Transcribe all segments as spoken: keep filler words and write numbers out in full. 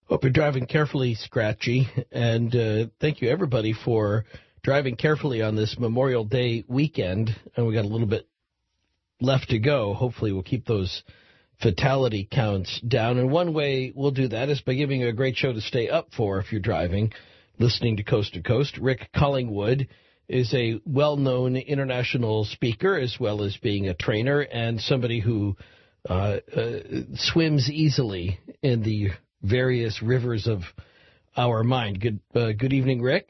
Hope you're driving carefully, Scratchy, and uh, thank you, everybody, for driving carefully on this Memorial Day weekend. And we got a little bit left to go. Hopefully we'll keep those fatality counts down. And one way we'll do that is by giving you a great show to stay up for if you're driving, listening to Coast to Coast. Rick Collingwood is a well-known international speaker as well as being a trainer and somebody who uh, uh, swims easily in the various rivers of our mind. Good uh, good evening, Rick.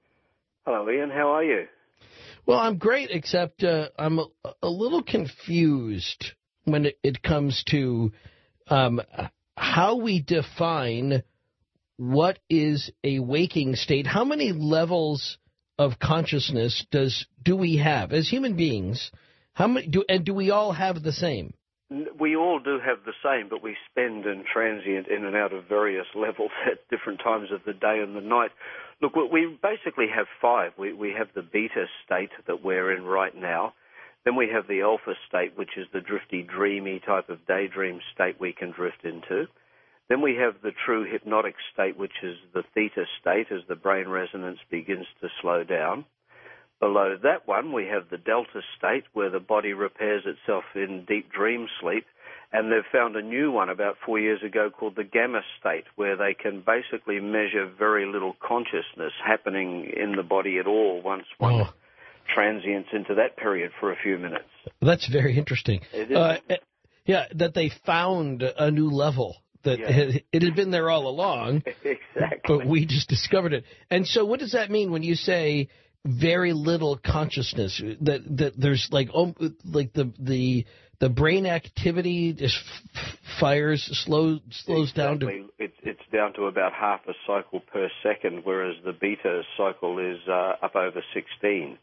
Hello, Ian. How are you? Well, I'm great, except uh, I'm a, a little confused when it, it comes to um, how we define what is a waking state. How many levels of consciousness does do we have as human beings? How many do and do we all have the same? We all do have the same, but we spend and transient in and out of various levels at different times of the day and the night. Look, we basically have five. We, we have the beta state that we're in right now. Then we have the alpha state, which is the drifty, dreamy type of daydream state we can drift into. Then we have the true hypnotic state, which is the theta state, as the brain resonance begins to slow down. Below that one, we have the delta state, where the body repairs itself in deep dream sleep. And they've found a new one about four years ago called the gamma state, where they can basically measure very little consciousness happening in the body at all once one oh. transients into that period for a few minutes. That's very interesting. It is. Uh, yeah, that they found a new level. That yeah. it had been there all along. Exactly. But we just discovered it. And so what does that mean when you say very little consciousness? That that there's like oh, like the the the brain activity just f- fires slow slows exactly. down to it's it's down to about half a cycle per second, whereas the beta cycle is uh, up over sixteen.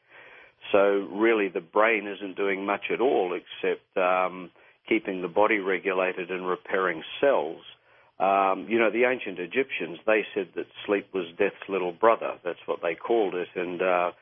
So really, the brain isn't doing much at all except um, keeping the body regulated and repairing cells. Um, you know, the ancient Egyptians, they said that sleep was death's little brother. That's what they called it. And uh,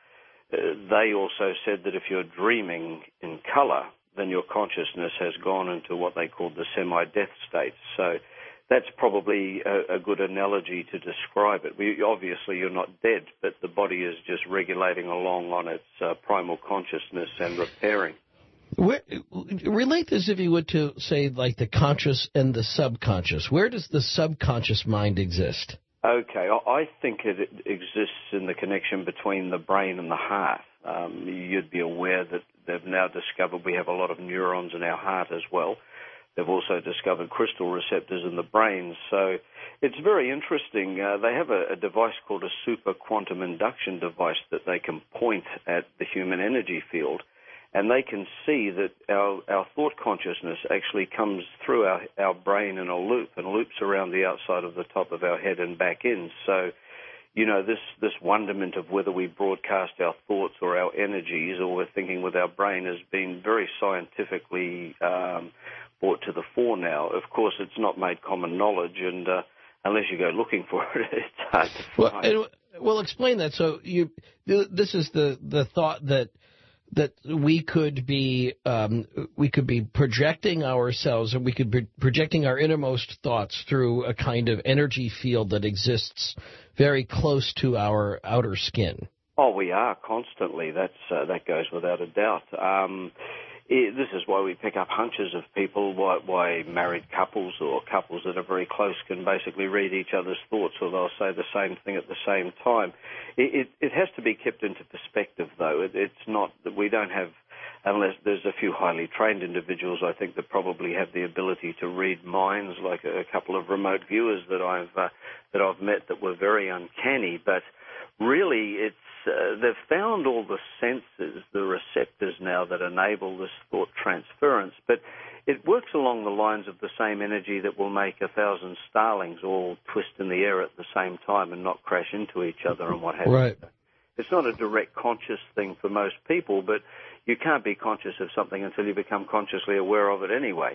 they also said that if you're dreaming in color, then your consciousness has gone into what they called the semi-death state. So that's probably a, a good analogy to describe it. We, obviously, you're not dead, but the body is just regulating along on its uh, primal consciousness and repairing. Where, relate this, if you would, to, say, like the conscious and the subconscious. Where does the subconscious mind exist? Okay, I think it exists in the connection between the brain and the heart. Um, you'd be aware that they've now discovered we have a lot of neurons in our heart as well. They've also discovered crystal receptors in the brain. So it's very interesting. Uh, they have a, a device called a super quantum induction device that they can point at the human energy field. And they can see that our, our thought consciousness actually comes through our, our brain in a loop and loops around the outside of the top of our head and back in. So, you know, this, this wonderment of whether we broadcast our thoughts or our energies or we're thinking with our brain has been very scientifically um, brought to the fore now. Of course, it's not made common knowledge, and uh, unless you go looking for it, it's hard to well, find. And, well, explain that. So you, this is the, the thought that that we could be um, we could be projecting ourselves, or we could be projecting our innermost thoughts through a kind of energy field that exists very close to our outer skin. Oh, we are constantly. That's uh, that goes without a doubt. Um, it, this is why we pick up hunches of people, why, why married couples or couples that are very close can basically read each other's thoughts, or they'll say the same thing at the same time. It, it, it has to be kept into perspective, though. It, it's not that we don't have, unless there's a few highly trained individuals, I think, that probably have the ability to read minds, like a, a couple of remote viewers that I've uh, that I've met that were very uncanny. But really, it's uh, they've found all the senses, the receptors now that enable this thought transference. But it works along the lines of the same energy that will make a thousand starlings all twist in the air at the same time and not crash into each other and what have you. Right. It's not a direct conscious thing for most people, but you can't be conscious of something until you become consciously aware of it anyway.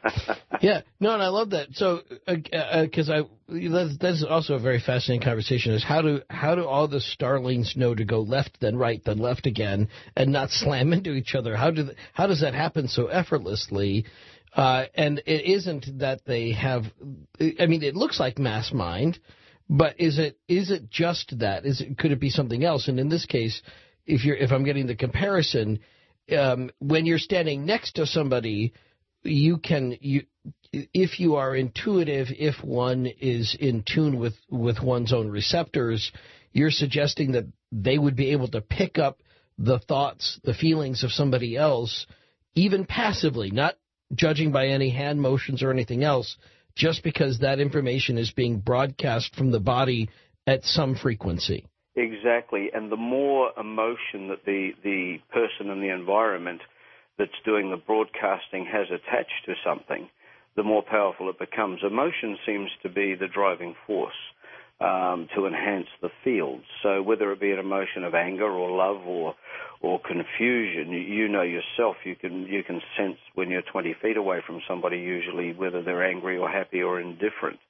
Yeah, no, and I love that. So, because uh, uh, I that's, that's also a very fascinating conversation. Is how do how do all the starlings know to go left, then right, then left again, and not slam into each other? How do how does that happen so effortlessly? Uh, and it isn't that they have, I mean, it looks like mass mind, but is it is it just that? Is it, could it be something else? And in this case, if you're if I'm getting the comparison, um, when you're standing next to somebody, you can you if you are intuitive, if one is in tune with, with one's own receptors, you're suggesting that they would be able to pick up the thoughts, the feelings of somebody else, even passively, not judging by any hand motions or anything else, just because that information is being broadcast from the body at some frequency. Exactly, and the more emotion that the, the person in the environment that's doing the broadcasting has attached to something, the more powerful it becomes. Emotion seems to be the driving force um, to enhance the field. So whether it be an emotion of anger or love or or confusion, you, you know yourself, you can you can sense when you're twenty feet away from somebody usually whether they're angry or happy or indifferent.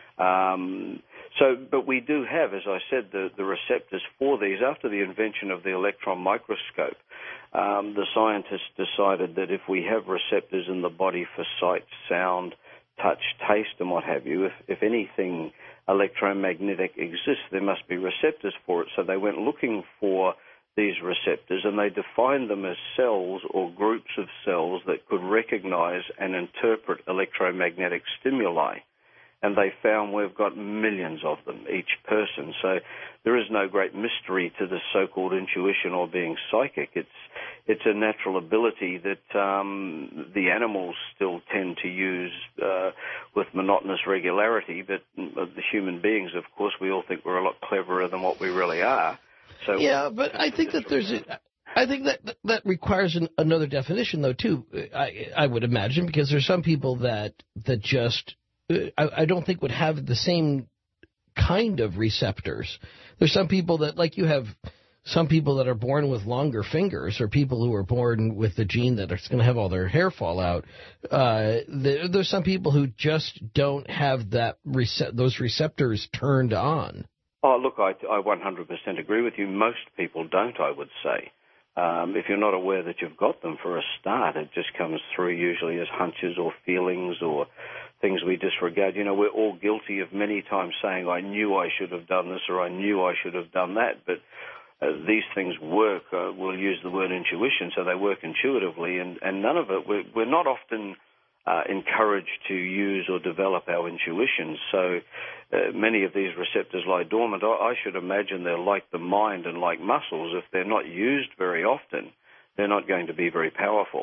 Um, so, but we do have, as I said, the, the receptors for these. After the invention of the electron microscope, um, the scientists decided that if we have receptors in the body for sight, sound, touch, taste, and what have you, if, if anything electromagnetic exists, there must be receptors for it. So they went looking for these receptors, and they defined them as cells or groups of cells that could recognize and interpret electromagnetic stimuli. And they found we've got millions of them, each person. So there is no great mystery to the so-called intuition or being psychic. It's it's a natural ability that um, the animals still tend to use uh, with monotonous regularity, but the human beings, of course, we all think we're a lot cleverer than what we really are. So yeah, but I think that there's a, I think that that requires an, another definition, though, too. I I would imagine, because there's some people that that just I, I don't think would have the same kind of receptors. There's some people that, like you have some people that are born with longer fingers, or people who are born with the gene that is going to have all their hair fall out. Uh, there, there's some people who just don't have that rece- those receptors turned on. Oh, look, I, I one hundred percent agree with you. Most people don't, I would say. Um, if you're not aware that you've got them for a start, it just comes through usually as hunches or feelings or things we disregard. You know, we're all guilty of many times saying, I knew I should have done this or I knew I should have done that. But uh, these things work. Uh, we'll use the word intuition, so they work intuitively. And, and none of it, we're, we're not often uh, encouraged to use or develop our intuition. So uh, many of these receptors lie dormant. I, I should imagine they're like the mind and like muscles. If they're not used very often, they're not going to be very powerful.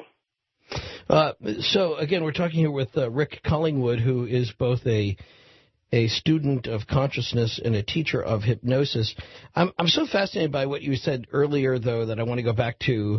Uh, so, again, we're talking here with uh, Rick Collingwood, who is both a a student of consciousness and a teacher of hypnosis. I'm, I'm so fascinated by what you said earlier, though, that I want to go back to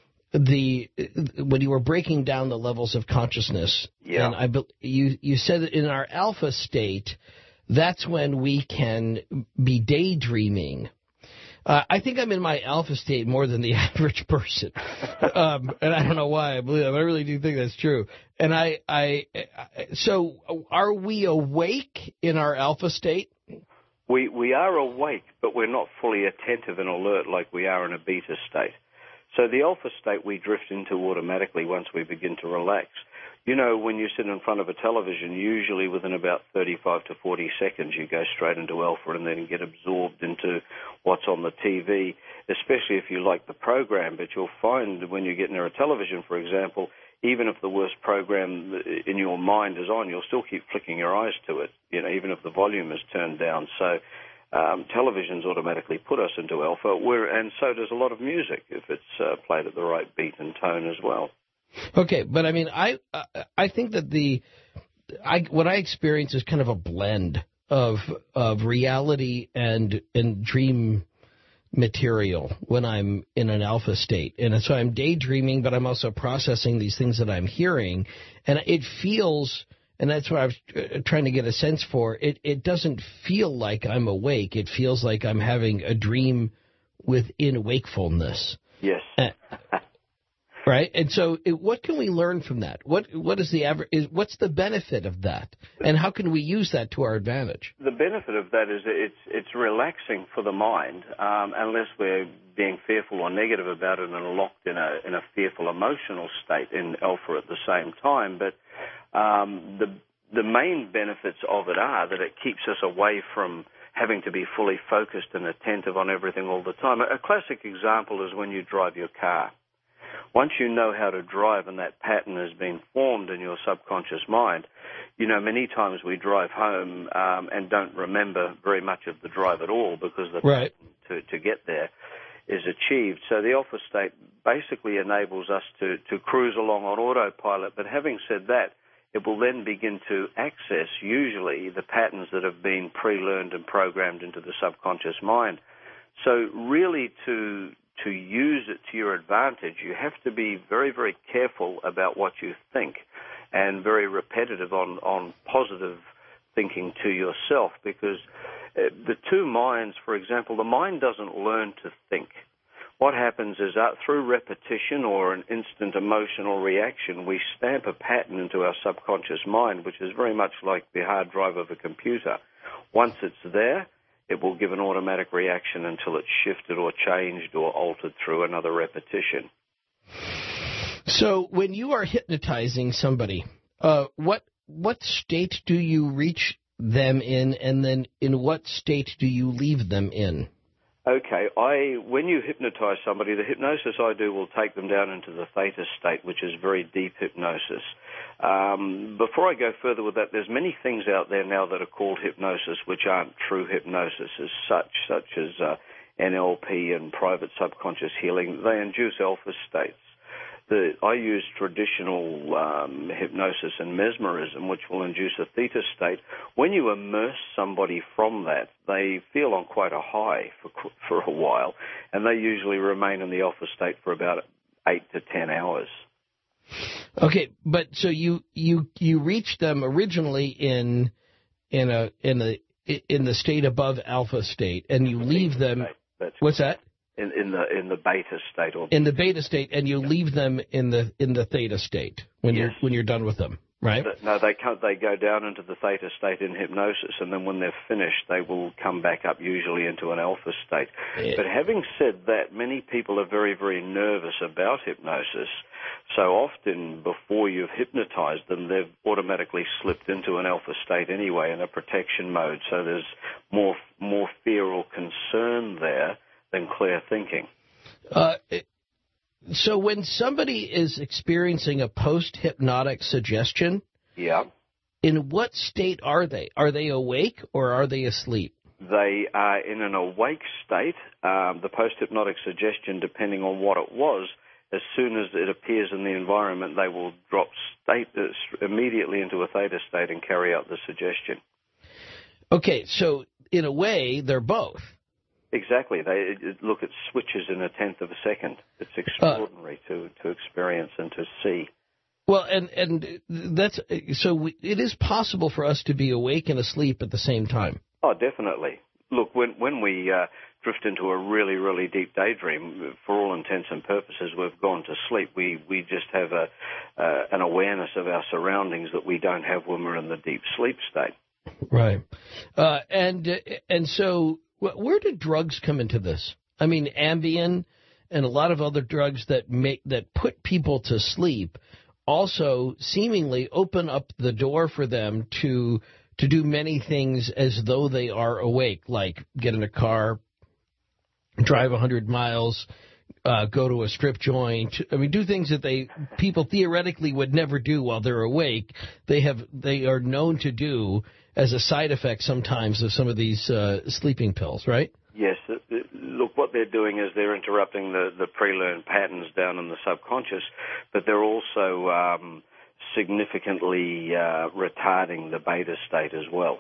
the when you were breaking down the levels of consciousness. Yeah. And I, you, you said that in our alpha state, that's when we can be daydreaming. Uh, I think I'm in my alpha state more than the average person, um, and I don't know why I believe that, but I really do think that's true. And I, I, I, so are we awake in our alpha state? We we are awake, but we're not fully attentive and alert like we are in a beta state. So the alpha state we drift into automatically once we begin to relax. You know, when you sit in front of a television, usually within about thirty-five to forty seconds, you go straight into alpha and then get absorbed into what's on the T V, especially if you like the program. But you'll find when you get near a television, for example, even if the worst program in your mind is on, you'll still keep flicking your eyes to it, you know, even if the volume is turned down. So um, televisions automatically put us into alpha, We're, and so does a lot of music if it's uh, played at the right beat and tone as well. Okay, but I mean, I I think that the I what I experience is kind of a blend of of reality and and dream material when I'm in an alpha state, and so I'm daydreaming, but I'm also processing these things that I'm hearing, and it feels, and that's what I was trying to get a sense for. It it doesn't feel like I'm awake. It feels like I'm having a dream within wakefulness. Yes. Uh, Right, and so it, what can we learn from that? What what is the aver- is what's the benefit of that, and how can we use that to our advantage? The benefit of that is that it's it's relaxing for the mind, um, unless we're being fearful or negative about it and locked in a in a fearful emotional state in alpha at the same time. But um, the the main benefits of it are that it keeps us away from having to be fully focused and attentive on everything all the time. A classic example is when you drive your car. Once you know how to drive and that pattern has been formed in your subconscious mind, you know, many times we drive home um, and don't remember very much of the drive at all because the right. pattern to, to get there is achieved. So the alpha state basically enables us to, to cruise along on autopilot. But having said that, it will then begin to access usually the patterns that have been pre-learned and programmed into the subconscious mind. So really to to use it to your advantage, you have to be very, very careful about what you think and very repetitive on, on positive thinking to yourself, because uh, the two minds, for example, the mind doesn't learn to think. What happens is that through repetition or an instant emotional reaction, we stamp a pattern into our subconscious mind, which is very much like the hard drive of a computer. Once it's there, it will give an automatic reaction until it's shifted or changed or altered through another repetition. So when you are hypnotizing somebody, uh, what what state do you reach them in, and then in what state do you leave them in? Okay, I when you hypnotize somebody, the hypnosis I do will take them down into the theta state, which is very deep hypnosis. Um, before I go further with that, there's many things out there now that are called hypnosis which aren't true hypnosis as such, such as uh, N L P and private subconscious healing. They induce alpha states. The, I use traditional um, hypnosis and mesmerism, which will induce a theta state. When you immerse somebody from that, they feel on quite a high for for a while, and they usually remain in the alpha state for about eight to ten hours. Okay, but so you you you reach them originally in in a in a in the state above alpha state, and you leave them. That's what's that? In, in the in the beta state, or in the beta state, and you leave them in the in the theta state when yes. you're when you're done with them, right? No, they can't. They go down into the theta state in hypnosis, and then when they're finished, they will come back up usually into an alpha state. Yeah. But having said that, many people are very very nervous about hypnosis. So often, before you've hypnotized them, they've automatically slipped into an alpha state anyway in a protection mode. So there's more more fear or concern there than clear thinking. Uh, so when somebody is experiencing a post-hypnotic suggestion, yeah, in what state are they? Are they awake or are they asleep? They are in an awake state. Um, the post-hypnotic suggestion, depending on what it was, as soon as it appears in the environment, they will drop state uh, immediately into a theta state and carry out the suggestion. Okay, so in a way, they're both. Exactly. They it, look, it switches in a tenth of a second. It's extraordinary uh, to, to experience and to see. Well, and and that's so we, it is possible for us to be awake and asleep at the same time. Oh, definitely. Look, when when we uh, drift into a really, really deep daydream, for all intents and purposes, we've gone to sleep. We we just have a uh, an awareness of our surroundings that we don't have when we're in the deep sleep state. Right. Uh, and and so where do drugs come into this? I mean, Ambien and a lot of other drugs that make that put people to sleep also seemingly open up the door for them to to do many things as though they are awake, like get in a car, drive one hundred miles, uh, go to a strip joint. I mean, do things that they people theoretically would never do while they're awake. They have they are known to do as a side effect sometimes of some of these uh, sleeping pills, right? Yes. Look, what they're doing is they're interrupting the, the pre-learned patterns down in the subconscious, but they're also um, significantly uh, retarding the beta state as well.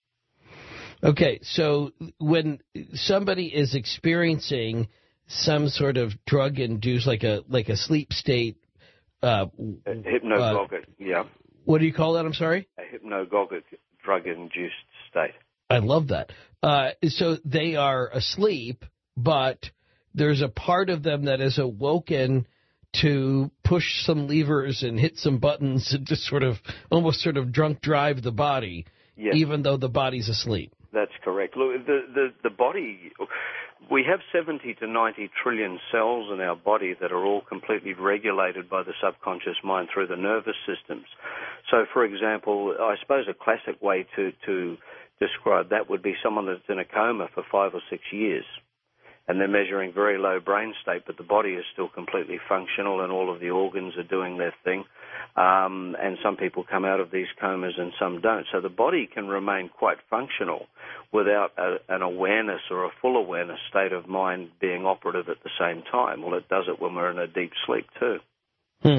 Okay, so when somebody is experiencing some sort of drug-induced, like a like a sleep state, uh, hypnagogic, uh, yeah. What do you call that? I'm sorry. A hypnagogic drug-induced state. I love that. Uh, so they are asleep, but there's a part of them that is awoken to push some levers and hit some buttons and just sort of almost sort of drunk drive the body, yes. even though the body's asleep. That's correct. Look, the, the, the body, we have seventy to ninety trillion cells in our body that are all completely regulated by the subconscious mind through the nervous systems. So, for example, I suppose a classic way to, to describe that would be someone that's in a coma for five or six years. And they're measuring very low brain state, but the body is still completely functional and all of the organs are doing their thing. Um, and some people come out of these comas and some don't. So the body can remain quite functional without a, an awareness or a full awareness state of mind being operative at the same time. Well, it does it when we're in a deep sleep too. Hmm.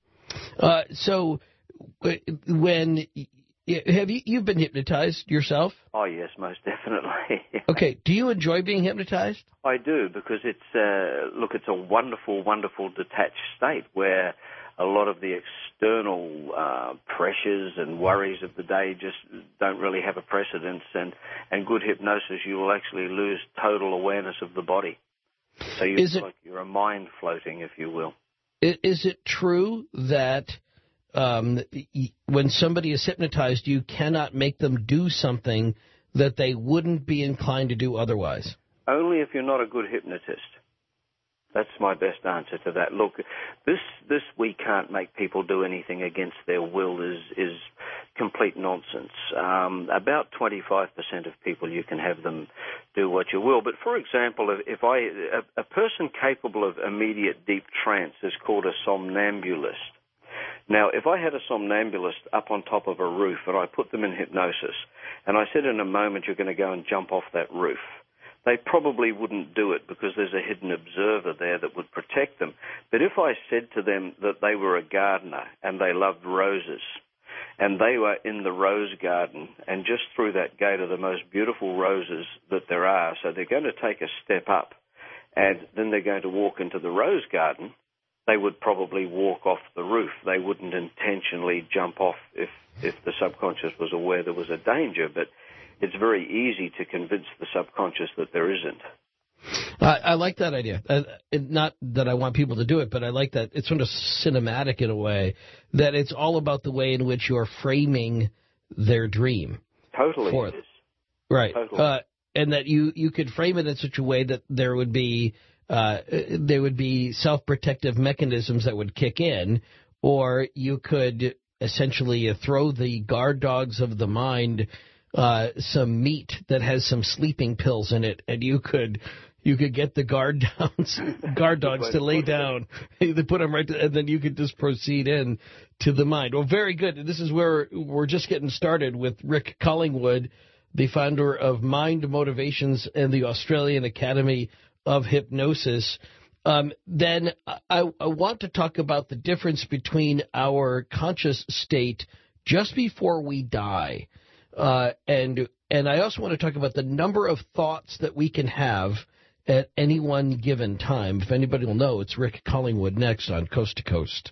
Uh, so when... Have you you've been hypnotized yourself? Oh, yes, most definitely. Okay. Do you enjoy being hypnotized? I do, because it's, uh, look, it's a wonderful, wonderful detached state where a lot of the external uh, pressures and worries of the day just don't really have a precedence. And, and good hypnosis, you will actually lose total awareness of the body. So you feel like you're a mind floating, if you will. Is it true that... Um, when somebody is hypnotized, you cannot make them do something that they wouldn't be inclined to do otherwise? Only if you're not a good hypnotist. That's my best answer to that. Look, this this we can't make people do anything against their will is is complete nonsense. Um, about twenty-five percent of people you can have them do what you will. But for example, if I a, a person capable of immediate deep trance is called a somnambulist. Now, if I had a somnambulist up on top of a roof and I put them in hypnosis and I said in a moment you're going to go and jump off that roof, they probably wouldn't do it because there's a hidden observer there that would protect them. But if I said to them that they were a gardener and they loved roses and they were in the rose garden and just through that gate are the most beautiful roses that there are, so they're going to take a step up and then they're going to walk into the rose garden, they would probably walk off the roof. They wouldn't intentionally jump off if, if the subconscious was aware there was a danger. But it's very easy to convince the subconscious that there isn't. I, I like that idea. Uh, not that I want people to do it, but I like that it's sort of cinematic in a way, that it's all about the way in which you're framing their dream. Totally. For, it is. Right. Totally. Uh, and that you, you could frame it in such a way that there would be... Uh, there would be self-protective mechanisms that would kick in, or you could essentially throw the guard dogs of the mind uh, some meat that has some sleeping pills in it, and you could you could get the guard downs, guard dogs to lay down. They put them right, to, and then you could just proceed in to the mind. Well, very good. This is where we're just getting started with Rick Collingwood, the founder of Mind Motivations and the Australian Academy of Hypnosis. Um, then I, I want to talk about the difference between our conscious state just before we die. Uh, and and I also want to talk about the number of thoughts that we can have at any one given time. If anybody will know, it's Rick Collingwood next on Coast to Coast.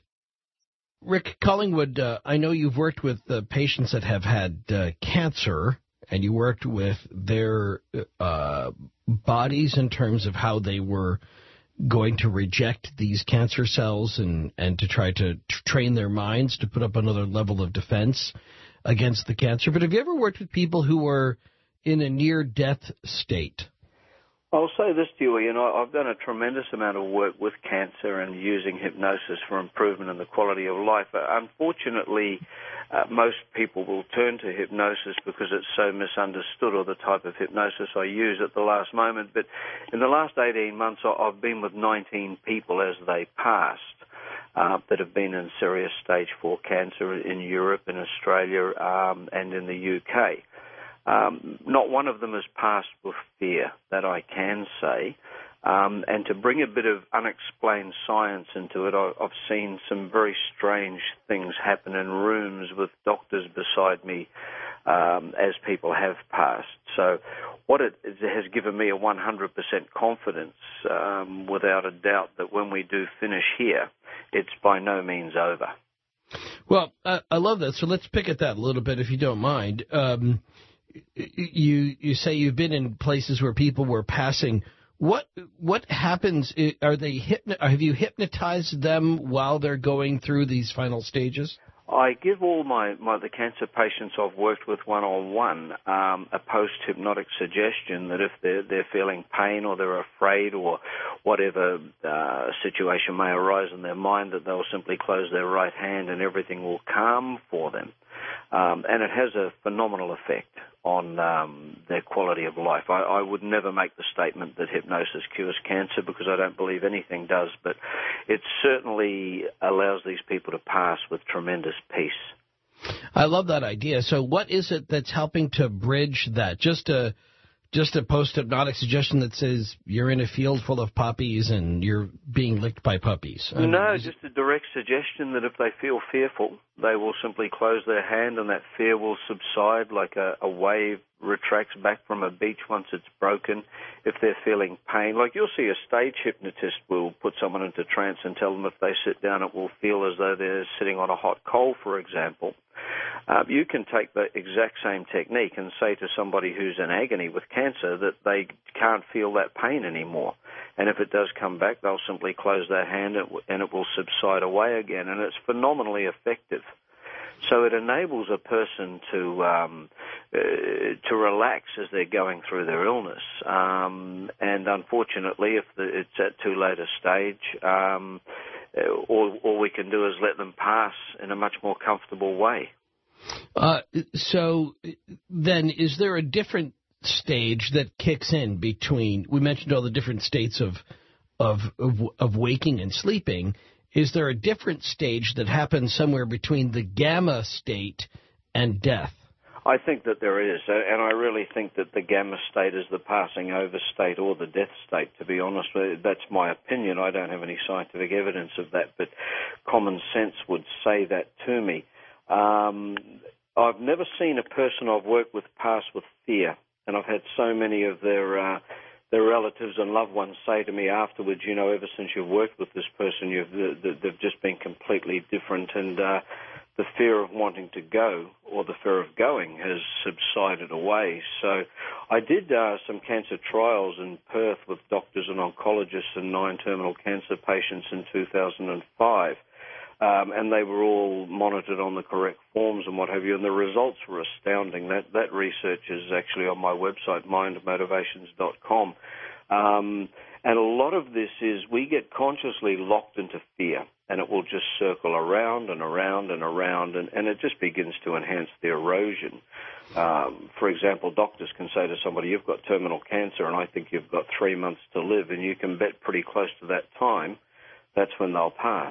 Rick Collingwood, uh, I know you've worked with uh, patients that have had uh, cancer, and you worked with their uh, bodies in terms of how they were going to reject these cancer cells and, and to try to t- train their minds to put up another level of defense against the cancer. But have you ever worked with people who were in a near-death state? I'll say this to you, you know, I've done a tremendous amount of work with cancer and using hypnosis for improvement in the quality of life. Unfortunately, uh, most people will turn to hypnosis because it's so misunderstood, or the type of hypnosis I use at the last moment. But in the last eighteen months, I've been with nineteen people as they passed uh, that have been in serious stage four cancer in Europe, in Australia, um, and in the U K. Um, not one of them has passed with fear, that I can say. Um, and to bring a bit of unexplained science into it, I, I've seen some very strange things happen in rooms with doctors beside me um, as people have passed. So what it, it has given me a one hundred percent confidence, um, without a doubt, that when we do finish here, it's by no means over. Well, I, I love that. So let's pick at that a little bit, if you don't mind. Um, You you say you've been in places where people were passing. What what happens? Are they hypno- Have you hypnotized them while they're going through these final stages? I give all my, my the cancer patients I've worked with one-on-one um, a post-hypnotic suggestion that if they're, they're feeling pain or they're afraid or whatever uh, situation may arise in their mind, that they'll simply close their right hand and everything will calm for them. Um, and it has a phenomenal effect on um, their quality of life. I, I would never make the statement that hypnosis cures cancer because I don't believe anything does, but it certainly allows these people to pass with tremendous peace. I love that idea. So what is it that's helping to bridge that? Just a just a post-hypnotic suggestion that says you're in a field full of puppies and you're being licked by puppies? I mean, no, just a direct suggestion that if they feel fearful, they will simply close their hand and that fear will subside like a, a wave retracts back from a beach once it's broken. If they're feeling pain, like you'll see a stage hypnotist will put someone into trance and tell them if they sit down it will feel as though they're sitting on a hot coal, for example. Uh, you can take the exact same technique and say to somebody who's in agony with cancer that they can't feel that pain anymore. And if it does come back, they'll simply close their hand and it will subside away again. And it's phenomenally effective. So it enables a person to um, uh, to relax as they're going through their illness. Um, and unfortunately, if the, it's at too late a stage, um, all, all we can do is let them pass in a much more comfortable way. Uh, so then is there a different stage that kicks in between, we mentioned all the different states of, of, of, of waking and sleeping. Is there a different stage that happens somewhere between the gamma state and death? I think that there is, and I really think that the gamma state is the passing over state or the death state, to be honest. That's my opinion. I don't have any scientific evidence of that, but common sense would say that to me. Um, I've never seen a person I've worked with pass with fear, and I've had so many of their uh, their relatives and loved ones say to me afterwards, you know, ever since you've worked with this person, you've they've just been completely different, and uh, the fear of wanting to go or the fear of going has subsided away. So I did uh, some cancer trials in Perth with doctors and oncologists and nine terminal cancer patients in two thousand five. Um, and they were all monitored on the correct forms and what have you, and the results were astounding. That that research is actually on my website, mind motivations dot com. Um, and a lot of this is we get consciously locked into fear, and it will just circle around and around and around, and, and it just begins to enhance the erosion. Um, for example, doctors can say to somebody, you've got terminal cancer, and I think you've got three months to live, and you can bet pretty close to that time, that's when they'll pass.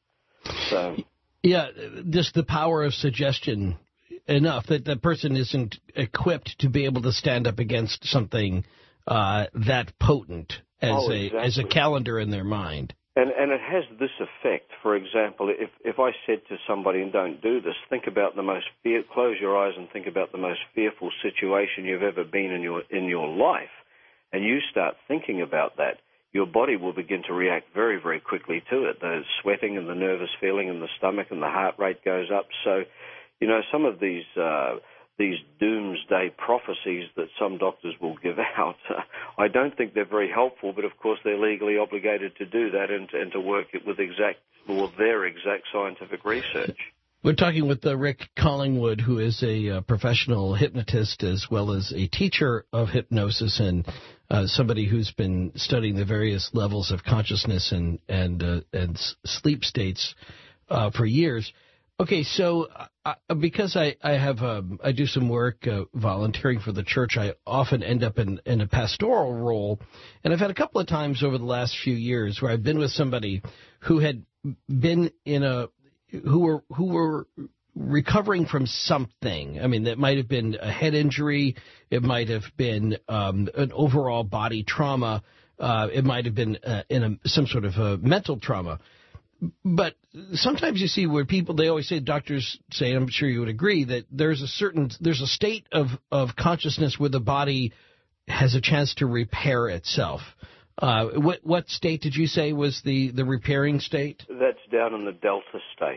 So. Yeah, just the power of suggestion enough that the person isn't equipped to be able to stand up against something uh, that potent as oh, a exactly. as a calendar in their mind. And, and it has this effect. For example, if, if I said to somebody, and don't do this, think about the most fear, close your eyes and think about the most fearful situation you've ever been in your in your life, and you start thinking about that, your body will begin to react very, very quickly to it. The sweating and the nervous feeling in the stomach and the heart rate goes up. So, you know, some of these uh, these doomsday prophecies that some doctors will give out, uh, I don't think they're very helpful, but of course they're legally obligated to do that and, and to work it with exact, or their exact scientific research. We're talking with uh, Rick Collingwood, who is a uh, professional hypnotist as well as a teacher of hypnosis and uh, somebody who's been studying the various levels of consciousness and and uh, and sleep states uh, for years. Okay, so uh, because I I have um, I do some work uh, volunteering for the church, I often end up in, in a pastoral role, and I've had a couple of times over the last few years where I've been with somebody who had been in a who were who were recovering from something. I mean, that might have been a head injury. It might have been um, an overall body trauma. Uh, it might have been uh, in a, some sort of a mental trauma. But sometimes you see where people, they always say, doctors say, and I'm sure you would agree, that there's a certain, there's a state of, of consciousness where the body has a chance to repair itself. Uh, what what state did you say was the, the repairing state? That's down in the delta state.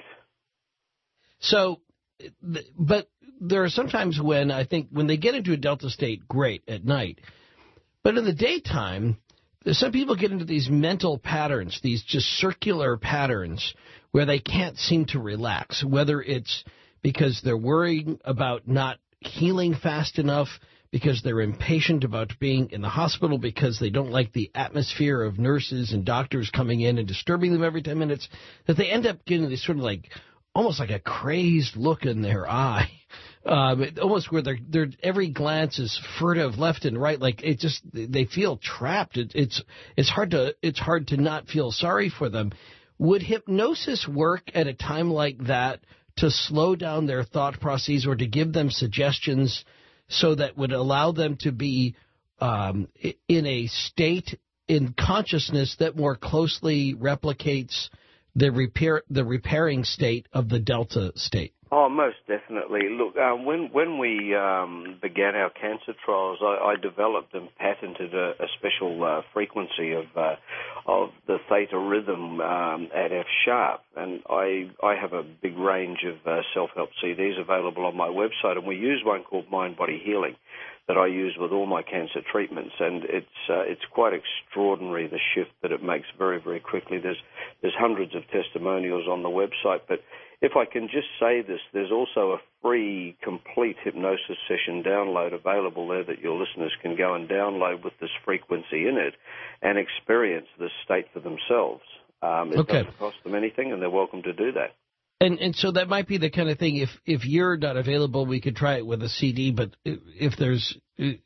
So, but there are sometimes when I think when they get into a delta state, great, at night. But in the daytime, some people get into these mental patterns, these just circular patterns where they can't seem to relax, whether it's because they're worrying about not healing fast enough, because they're impatient about being in the hospital, because they don't like the atmosphere of nurses and doctors coming in and disturbing them every ten minutes, that they end up getting this sort of like, almost like a crazed look in their eye, um, almost where they're, they're, every glance is furtive left and right, like it just, they feel trapped. It, it's, it's hard to, it's hard to not feel sorry for them. Would hypnosis work at a time like that to slow down their thought processes or to give them suggestions so that would allow them to be um, in a state in consciousness that more closely replicates the repair, the repairing state of the delta state? Oh, most definitely. Look, um, when when we um, began our cancer trials, I, I developed and patented a, a special uh, frequency of uh, of the theta rhythm um, at F sharp, and I I have a big range of uh, self-help C Ds available on my website, and we use one called Mind Body Healing that I use with all my cancer treatments, and it's uh, it's quite extraordinary the shift that it makes very very quickly. There's there's hundreds of testimonials on the website, but if I can just say this, there's also a free, complete hypnosis session download available there that your listeners can go and download with this frequency in it and experience this state for themselves. Um, it okay. doesn't cost them anything, and they're welcome to do that. And and so that might be the kind of thing, if, if you're not available, we could try it with a C D, but if there's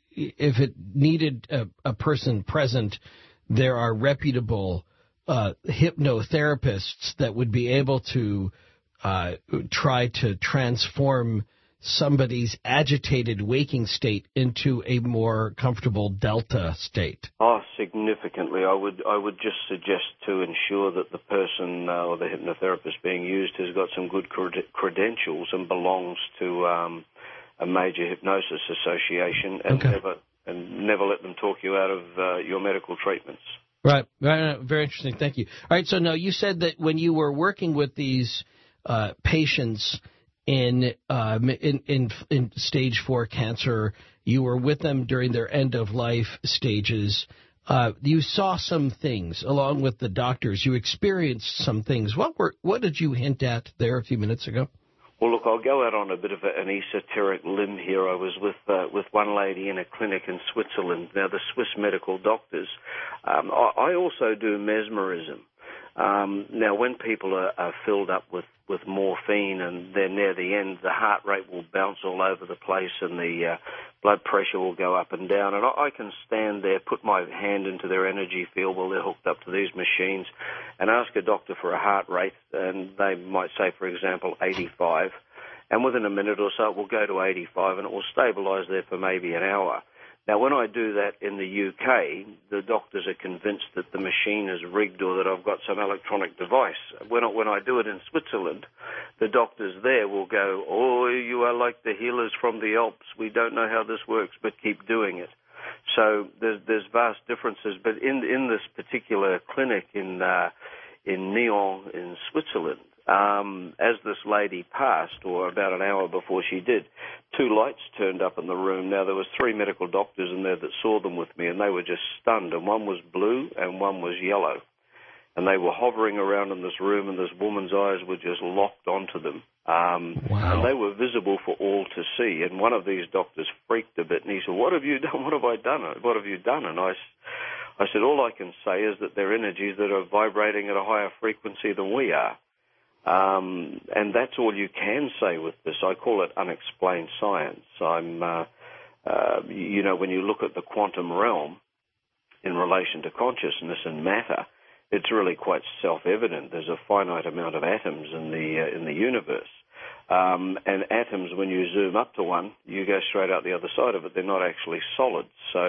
if it needed a, a person present, there are reputable uh, hypnotherapists that would be able to Uh, try to transform somebody's agitated waking state into a more comfortable delta state? Oh, significantly. I would I would just suggest to ensure that the person uh, or the hypnotherapist being used has got some good cred- credentials and belongs to um, a major hypnosis association, and okay. never and never let them talk you out of uh, your medical treatments. Right. Right. Very interesting. Thank you. All right. So now you said that when you were working with these Uh, patients in, um, in in in stage four cancer, you were with them during their end of life stages. Uh, you saw some things along with the doctors. You experienced some things. What were what did you hint at there a few minutes ago? Well, look, I'll go out on a bit of a, an esoteric limb here. I was with uh, with one lady in a clinic in Switzerland. Now, the Swiss medical doctors. Um, I, I also do mesmerism. Um, now, when people are, are filled up with, with morphine and they're near the end, the heart rate will bounce all over the place and the uh, blood pressure will go up and down. And I, I can stand there, put my hand into their energy field while they're hooked up to these machines and ask a doctor for a heart rate, and they might say, for example, eighty-five. And within a minute or so, it will go to eighty-five and it will stabilize there for maybe an hour. Now, when I do that in the U K, the doctors are convinced that the machine is rigged or that I've got some electronic device. When I, when I do it in Switzerland, the doctors there will go, oh, you are like the healers from the Alps. We don't know how this works, but keep doing it. So there's, there's vast differences. But in, in this particular clinic in, uh, in Nyon in Switzerland, Um, as this lady passed, or about an hour before she did, two lights turned up in the room. Now, there was three medical doctors in there that saw them with me, and they were just stunned. And one was blue and one was yellow. And they were hovering around in this room, and this woman's eyes were just locked onto them. Um, wow. And they were visible for all to see. And one of these doctors freaked a bit, and he said, what have you done? What have I done? What have you done? And I, I said, all I can say is that they're energies that are vibrating at a higher frequency than we are. Um, and that's all you can say with this. I call it unexplained science. I'm, uh, uh, you know, when you look at the quantum realm in relation to consciousness and matter, it's really quite self-evident. There's a finite amount of atoms in the uh, in the universe, um, and atoms, when you zoom up to one, you go straight out the other side of it. They're not actually solid. So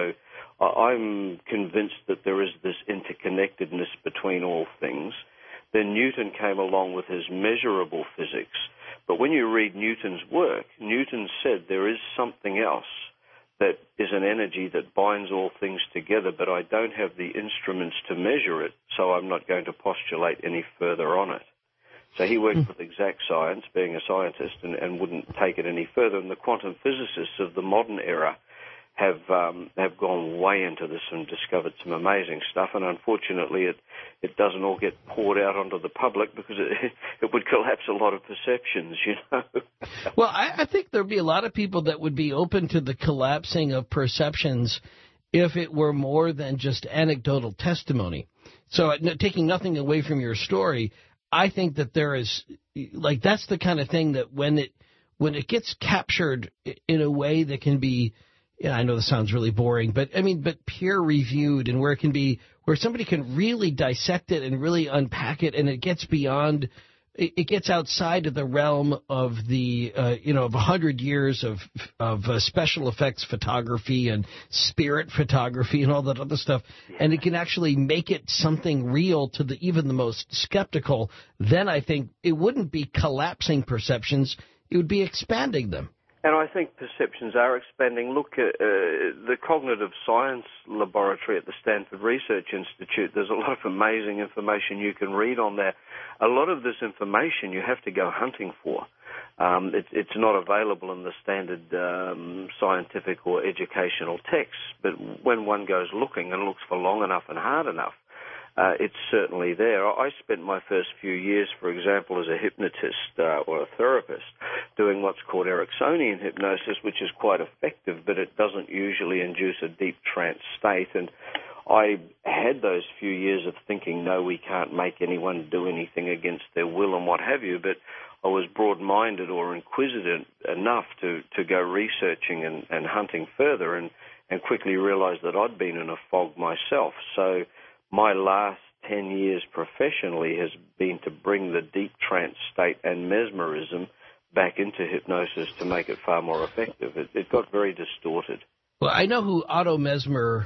I'm convinced that there is this interconnectedness between all things. Then Newton came along with his measurable physics. But when you read Newton's work, Newton said there is something else that is an energy that binds all things together, but I don't have the instruments to measure it, so I'm not going to postulate any further on it. So he worked with exact science, being a scientist, and, and wouldn't take it any further. And the quantum physicists of the modern era have um, have gone way into this and discovered some amazing stuff. And unfortunately, it it doesn't all get poured out onto the public because it, it would collapse a lot of perceptions, you know. Well, I, I think there'd be a lot of people that would be open to the collapsing of perceptions if it were more than just anecdotal testimony. So, taking nothing away from your story, I think that there is, like, that's the kind of thing that when it when it gets captured in a way that can be, yeah, I know this sounds really boring, but I mean, but peer reviewed, and where it can be, where somebody can really dissect it and really unpack it, and it gets beyond, it gets outside of the realm of the, uh, you know, of a hundred years of of uh, special effects photography and spirit photography and all that other stuff, yeah. And it can actually make it something real to the even the most skeptical. Then I think it wouldn't be collapsing perceptions; it would be expanding them. And I think perceptions are expanding. Look, uh, uh, the Cognitive Science Laboratory at the Stanford Research Institute, there's a lot of amazing information you can read on there. A lot of this information you have to go hunting for. Um, it, it's not available in the standard um, scientific or educational texts, but when one goes looking and looks for long enough and hard enough, Uh, it's certainly there. I spent my first few years, for example, as a hypnotist uh, or a therapist, doing what's called Ericksonian hypnosis, which is quite effective, but it doesn't usually induce a deep trance state. And I had those few years of thinking, no, we can't make anyone do anything against their will and what have you, but I was broad-minded or inquisitive enough to, to go researching and, and hunting further, and, and quickly realized that I'd been in a fog myself. So my last ten years professionally has been to bring the deep trance state and mesmerism back into hypnosis to make it far more effective. It, it got very distorted. Well, I know who Otto Mesmer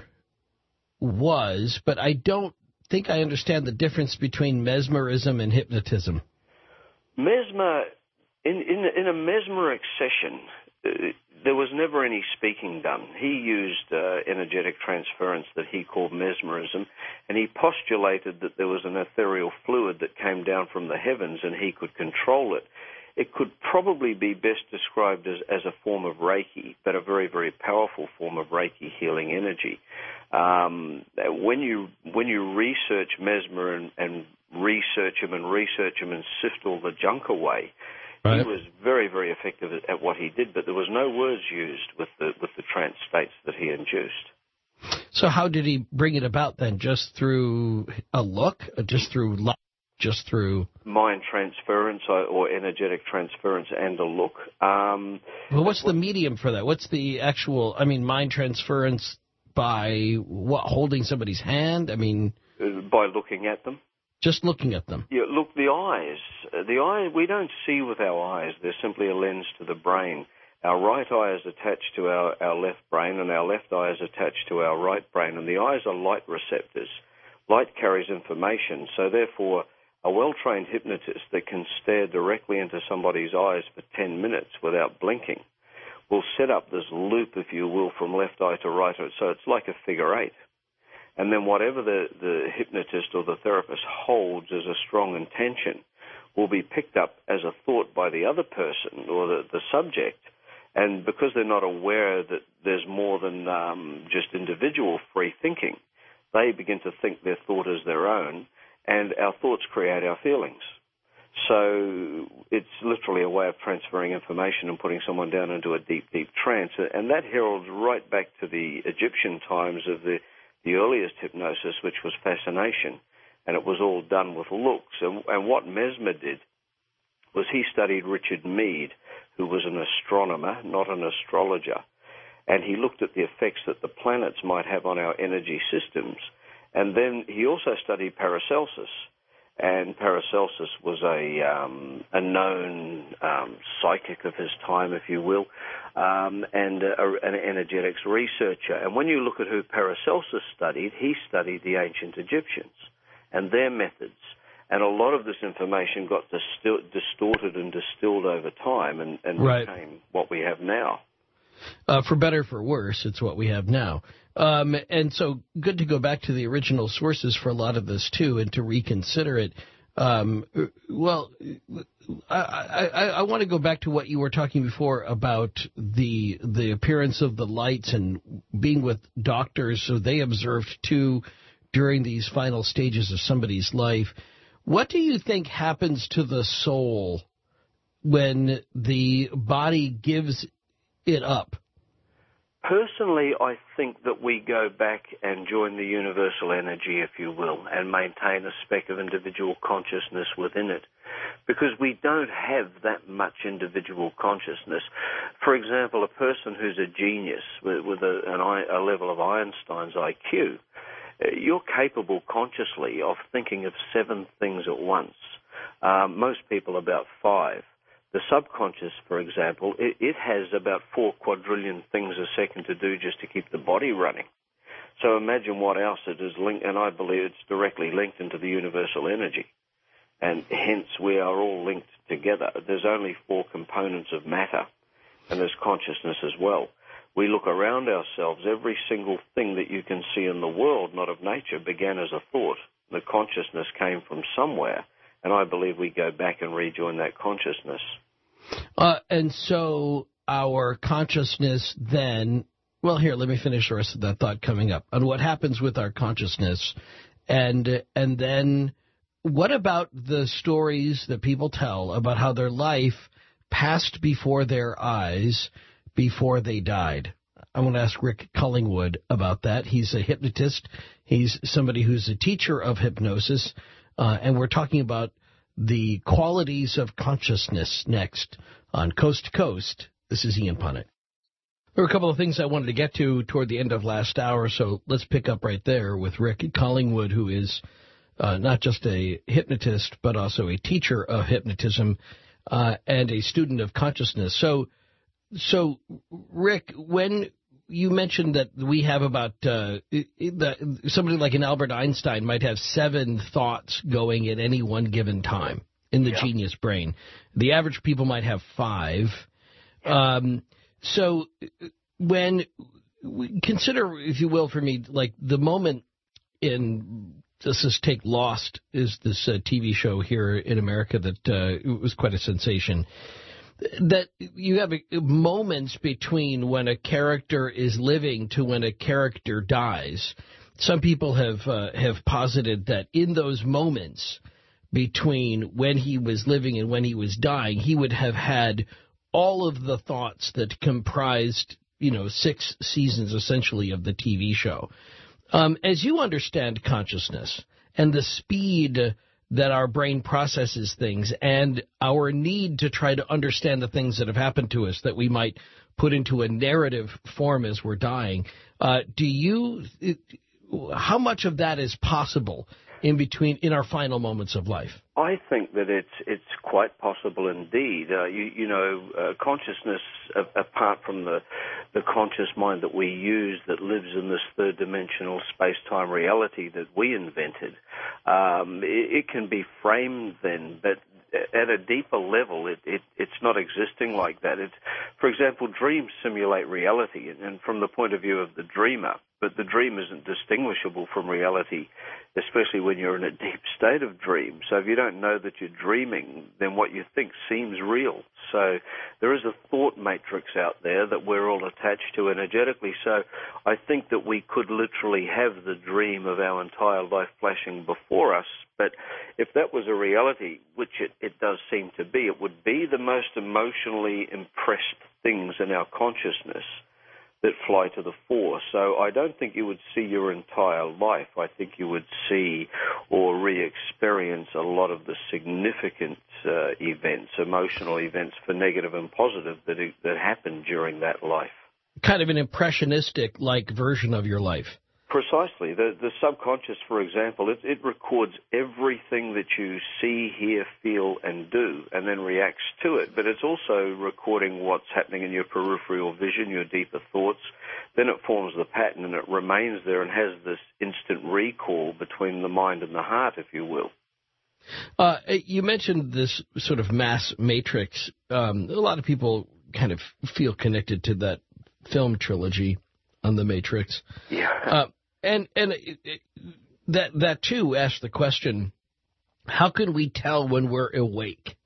was, but I don't think I understand the difference between mesmerism and hypnotism. Mesmer, in, in, in a mesmeric session, uh, there was never any speaking done. He used uh, energetic transference that he called mesmerism, and he postulated that there was an ethereal fluid that came down from the heavens and he could control it. It could probably be best described as, as a form of Reiki, but a very, very powerful form of Reiki healing energy. Um, when you when you research Mesmer and, and research him and research him and sift all the junk away, right. He was very, very effective at, at what he did, but there was no words used with the with the trance states that he induced. So how did he bring it about then? Just through a look? Just through light? Just through mind transference or energetic transference and a look. Um, well, what's the medium for that? What's the actual, I mean, mind transference by what, holding somebody's hand? I mean... By looking at them. Just looking at them. Yeah, look, the eyes. The eye, we don't see with our eyes. They're simply a lens to the brain. Our right eye is attached to our, our left brain, and our left eye is attached to our right brain. And the eyes are light receptors. Light carries information, so therefore a well-trained hypnotist that can stare directly into somebody's eyes for ten minutes without blinking will set up this loop, if you will, from left eye to right eye. So it's like a figure eight. And then whatever the, the hypnotist or the therapist holds as a strong intention will be picked up as a thought by the other person or the, the subject. And because they're not aware that there's more than um, just individual free thinking, they begin to think their thought is their own, and our thoughts create our feelings. So it's literally a way of transferring information and putting someone down into a deep, deep trance. And that heralds right back to the Egyptian times of the, the earliest hypnosis, which was fascination. And it was all done with looks. And, and what Mesmer did was he studied Richard Meade, who was an astronomer, not an astrologer. And he looked at the effects that the planets might have on our energy systems. And then he also studied Paracelsus, and Paracelsus was a, um, a known um, psychic of his time, if you will, um, and a, an energetics researcher. And when you look at who Paracelsus studied, he studied the ancient Egyptians and their methods. And a lot of this information got distil- distorted and distilled over time and, and right. became what we have now. Uh, for better, for worse, it's what we have now. Um, and so good to go back to the original sources for a lot of this, too, and to reconsider it. Um, well, I, I, I want to go back to what you were talking before about the the appearance of the lights and being with doctors, so they observed too during these final stages of somebody's life. What do you think happens to the soul when the body gives it up? Personally, I think that we go back and join the universal energy, if you will, and maintain a speck of individual consciousness within it, because we don't have that much individual consciousness. For example, a person who's a genius with, with a, an, a level of Einstein's I Q, you're capable consciously of thinking of seven things at once. Um, most people about five. The subconscious, for example, it, it has about four quadrillion things a second to do just to keep the body running. So imagine what else it is linked, and I believe it's directly linked into the universal energy. And hence we are all linked together. There's only four components of matter, and there's consciousness as well. We look around ourselves, every single thing that you can see in the world, not of nature, began as a thought. The consciousness came from somewhere, and I believe we go back and rejoin that consciousness. Uh, and so our consciousness then, well, here, let me finish the rest of that thought coming up, on what happens with our consciousness. And and then what about the stories that people tell about how their life passed before their eyes before they died? I want to ask Rick Cullingwood about that. He's a hypnotist. He's somebody who's a teacher of hypnosis. Uh, and we're talking about the qualities of consciousness next on Coast to Coast. This is Ian Punnett. There were a couple of things I wanted to get to toward the end of last hour, so let's pick up right there with Rick Cullingwood, who is uh, not just a hypnotist, but also a teacher of hypnotism uh, and a student of consciousness. So, so Rick, when you mentioned that we have about uh, the, somebody like an Albert Einstein might have seven thoughts going at any one given time in the yeah. genius brain. The average people might have five. Um, so when we consider, if you will, for me, like the moment in, let's just take Lost, is this uh, T V show here in America that uh, was quite a sensation. That you have moments between when a character is living to when a character dies. Some people have uh, have posited that in those moments between when he was living and when he was dying, he would have had all of the thoughts that comprised, you know, six seasons essentially of the T V show. Um, as you understand consciousness and the speed that our brain processes things and our need to try to understand the things that have happened to us that we might put into a narrative form as we're dying, uh, do you, how much of that is possible in between, in our final moments of life? I think that it's it's quite possible indeed. Uh, you, you know, uh, consciousness, uh, apart from the the conscious mind that we use that lives in this third-dimensional space-time reality that we invented, um, it, it can be framed then, but at a deeper level, it, it, it's not existing like that. It's, for example, dreams simulate reality, and, and from the point of view of the dreamer, but the dream isn't distinguishable from reality, especially when you're in a deep state of dream. So if you don't know that you're dreaming, then what you think seems real. So there is a thought matrix out there that we're all attached to energetically. So I think that we could literally have the dream of our entire life flashing before us. But if that was a reality, which it, it does seem to be, it would be the most emotionally impressed things in our consciousness that fly to the fore. So I don't think you would see your entire life. I think you would see or re-experience a lot of the significant uh, events, emotional events for negative and positive that that happened during that life. Kind of an impressionistic-like version of your life. Precisely. The, the subconscious, for example, it, it records everything that you see, hear, feel, and do, and then reacts to it. But it's also recording what's happening in your peripheral vision, your deeper thoughts. Then it forms the pattern, and it remains there and has this instant recall between the mind and the heart, if you will. Uh, you mentioned this sort of mass matrix. Um, a lot of people kind of feel connected to that film trilogy on the Matrix. Yeah. Uh, and and it, it, that that too asks the question, how can we tell when we're awake?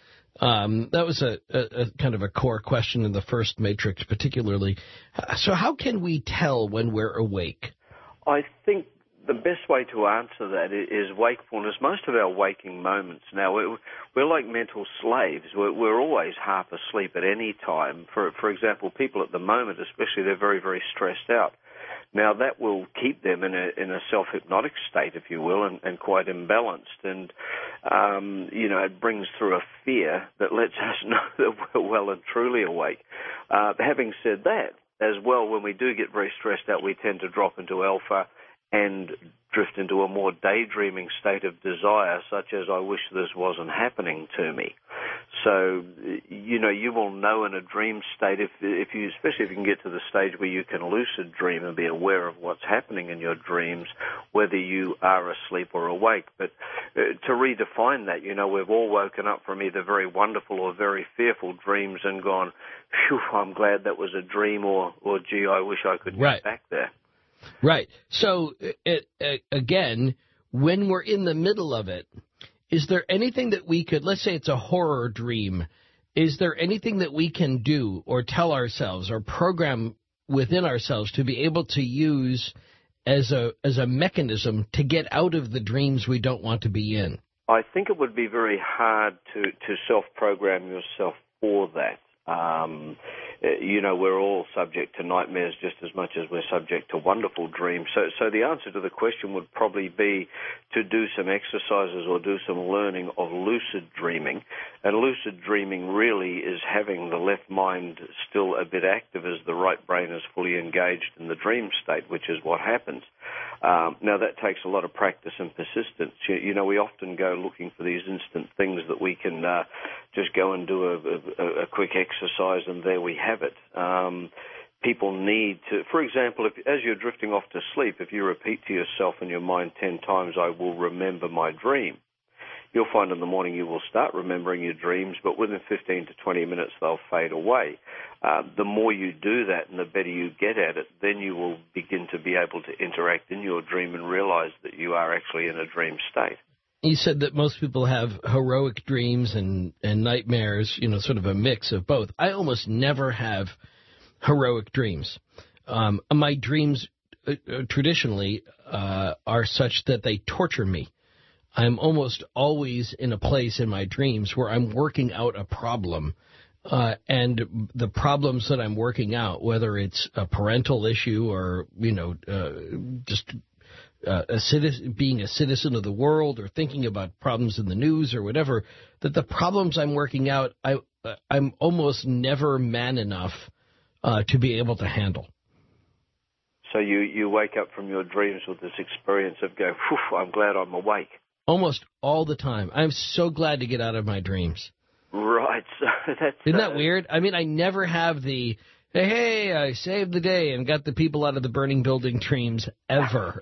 Um, that was a, a, a kind of a core question in the first Matrix particularly. So how can we tell when we're awake? I think the best way to answer that is wakefulness. Most of our waking moments now, we're, we're like mental slaves. We're, we're always half asleep at any time. For, for example, people at the moment, especially, they're very, very stressed out. Now, that will keep them in a, in a self-hypnotic state, if you will, and, and quite imbalanced. And, um, you know, it brings through a fear that lets us know that we're well and truly awake. Uh, having said that, as well, when we do get very stressed out, we tend to drop into alpha and drift into a more daydreaming state of desire, such as, I wish this wasn't happening to me. So, you know, you will know in a dream state, if, if you, especially if you can get to the stage where you can lucid dream and be aware of what's happening in your dreams, whether you are asleep or awake. But uh, to redefine that, you know, we've all woken up from either very wonderful or very fearful dreams and gone, phew, I'm glad that was a dream, or, or gee, I wish I could right. get back there. Right. So, it, it, again, when we're in the middle of it, is there anything that we could, let's say it's a horror dream, is there anything that we can do or tell ourselves or program within ourselves to be able to use as a as a mechanism to get out of the dreams we don't want to be in? I think it would be very hard to, to self-program yourself for that. Um, you know, we're all subject to nightmares just as much as we're subject to wonderful dreams. So, so the answer to the question would probably be to do some exercises or do some learning of lucid dreaming. And lucid dreaming really is having the left mind still a bit active as the right brain is fully engaged in the dream state, which is what happens. Um, now, that takes a lot of practice and persistence. You, you know, we often go looking for these instant things that we can uh, just go and do a, a, a quick exercise, and there we have it. Um, people need to, for example, if, as you're drifting off to sleep, if you repeat to yourself in your mind ten times, I will remember my dream, you'll find in the morning you will start remembering your dreams, but within fifteen to twenty minutes they'll fade away. Uh, the more you do that and the better you get at it, then you will begin to be able to interact in your dream and realize that you are actually in a dream state. You said that most people have heroic dreams and, and nightmares, you know, sort of a mix of both. I almost never have heroic dreams. Um, my dreams uh, traditionally uh, are such that they torture me. I'm almost always in a place in my dreams where I'm working out a problem. Uh, and the problems that I'm working out, whether it's a parental issue or, you know, uh, just uh, a citizen, being a citizen of the world or thinking about problems in the news or whatever, that the problems I'm working out, I, uh, I'm almost never man enough uh, to be able to handle. So you, you wake up from your dreams with this experience of going, whew, I'm glad I'm awake. Almost all the time. I'm so glad to get out of my dreams. Right. So that's, Isn't that uh, weird? I mean, I never have the, hey, hey, I saved the day and got the people out of the burning building dreams ever.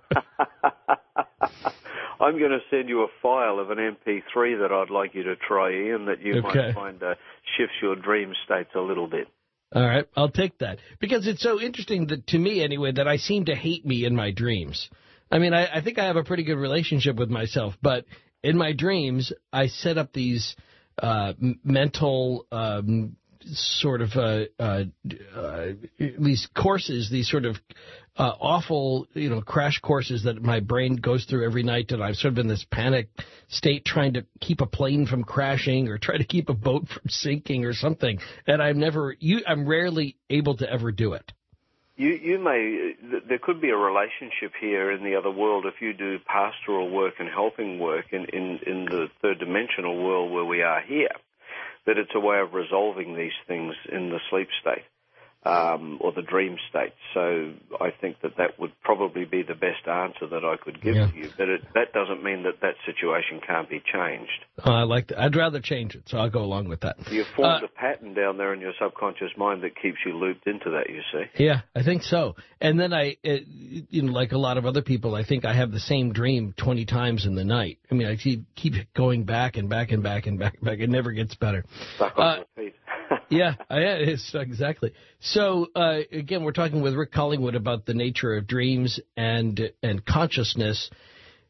I'm going to send you a file of an M P three that I'd like you to try, Ian, that you okay. might find uh, shifts your dream states a little bit. All right, I'll take that. Because it's so interesting, that to me anyway, that I seem to hate me in my dreams. I mean, I, I think I have a pretty good relationship with myself, but in my dreams, I set up these uh, mental um, sort of uh, uh, uh, these courses, these sort of uh, awful, you know, crash courses that my brain goes through every night, and I've sort of in this panic state trying to keep a plane from crashing or try to keep a boat from sinking or something, and I'm never, you, I'm rarely able to ever do it. You, you may, there could be a relationship here in the other world if you do pastoral work and helping work in, in, in the third dimensional world where we are here, that it's a way of resolving these things in the sleep state um, or the dream state. So I think that that would probably be the best answer that I could give yeah. to you. But it, that doesn't mean that that situation can't be changed. Oh, I like that. I'd rather change it, so I'll go along with that. You've formed uh, a pattern down there in your subconscious mind that keeps you looped into that, you see. Yeah, I think so. And then I, it, you know, like a lot of other people, I think I have the same dream twenty times in the night. I mean, I keep, keep going back and back and back and back and back. It never gets better. Stuck on uh, repeat. yeah, yeah, it's exactly. So, uh, again, we're talking with Rick Collingwood about the nature of dreams and and consciousness.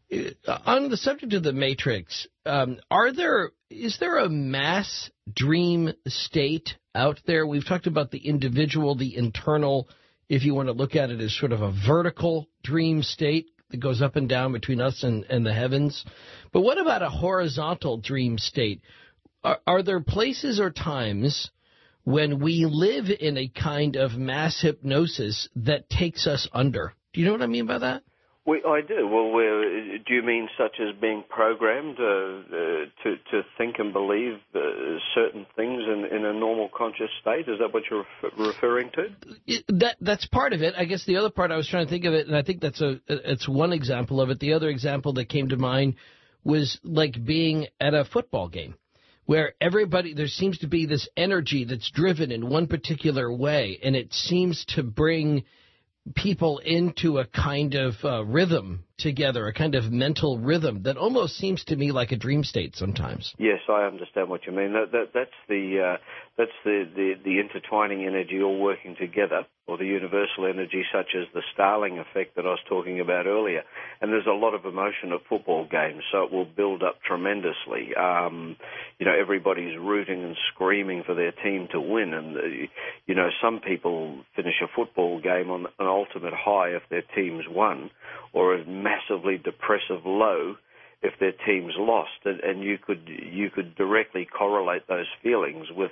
On the subject of the Matrix, um, are there is there a mass dream state out there? We've talked about the individual, the internal, if you want to look at it as sort of a vertical dream state that goes up and down between us and, and the heavens. But what about a horizontal dream state? Are, are there places or times when we live in a kind of mass hypnosis that takes us under? Do you know what I mean by that? We, I do. Well, we're, do you mean such as being programmed uh, uh, to to think and believe uh, certain things in, in a normal conscious state? Is that what you're ref- referring to? It, that that's part of it. I guess the other part, I was trying to think of it, and I think that's a it's one example of it. The other example that came to mind was like being at a football game, where everybody, there seems to be this energy that's driven in one particular way, and it seems to bring people into a kind of uh, rhythm together, a kind of mental rhythm that almost seems to me like a dream state sometimes. Yes, I understand what you mean. That, that, that's the uh, that's the, the, the intertwining energy all working together, or the universal energy such as the Starling effect that I was talking about earlier. And there's a lot of emotion at football games, so it will build up tremendously. Um, you know, everybody's rooting and screaming for their team to win. And, uh, you know, some people finish a football game on an ultimate high if their team's won, or a massively depressive low if their team's lost. And, and you could you could directly correlate those feelings with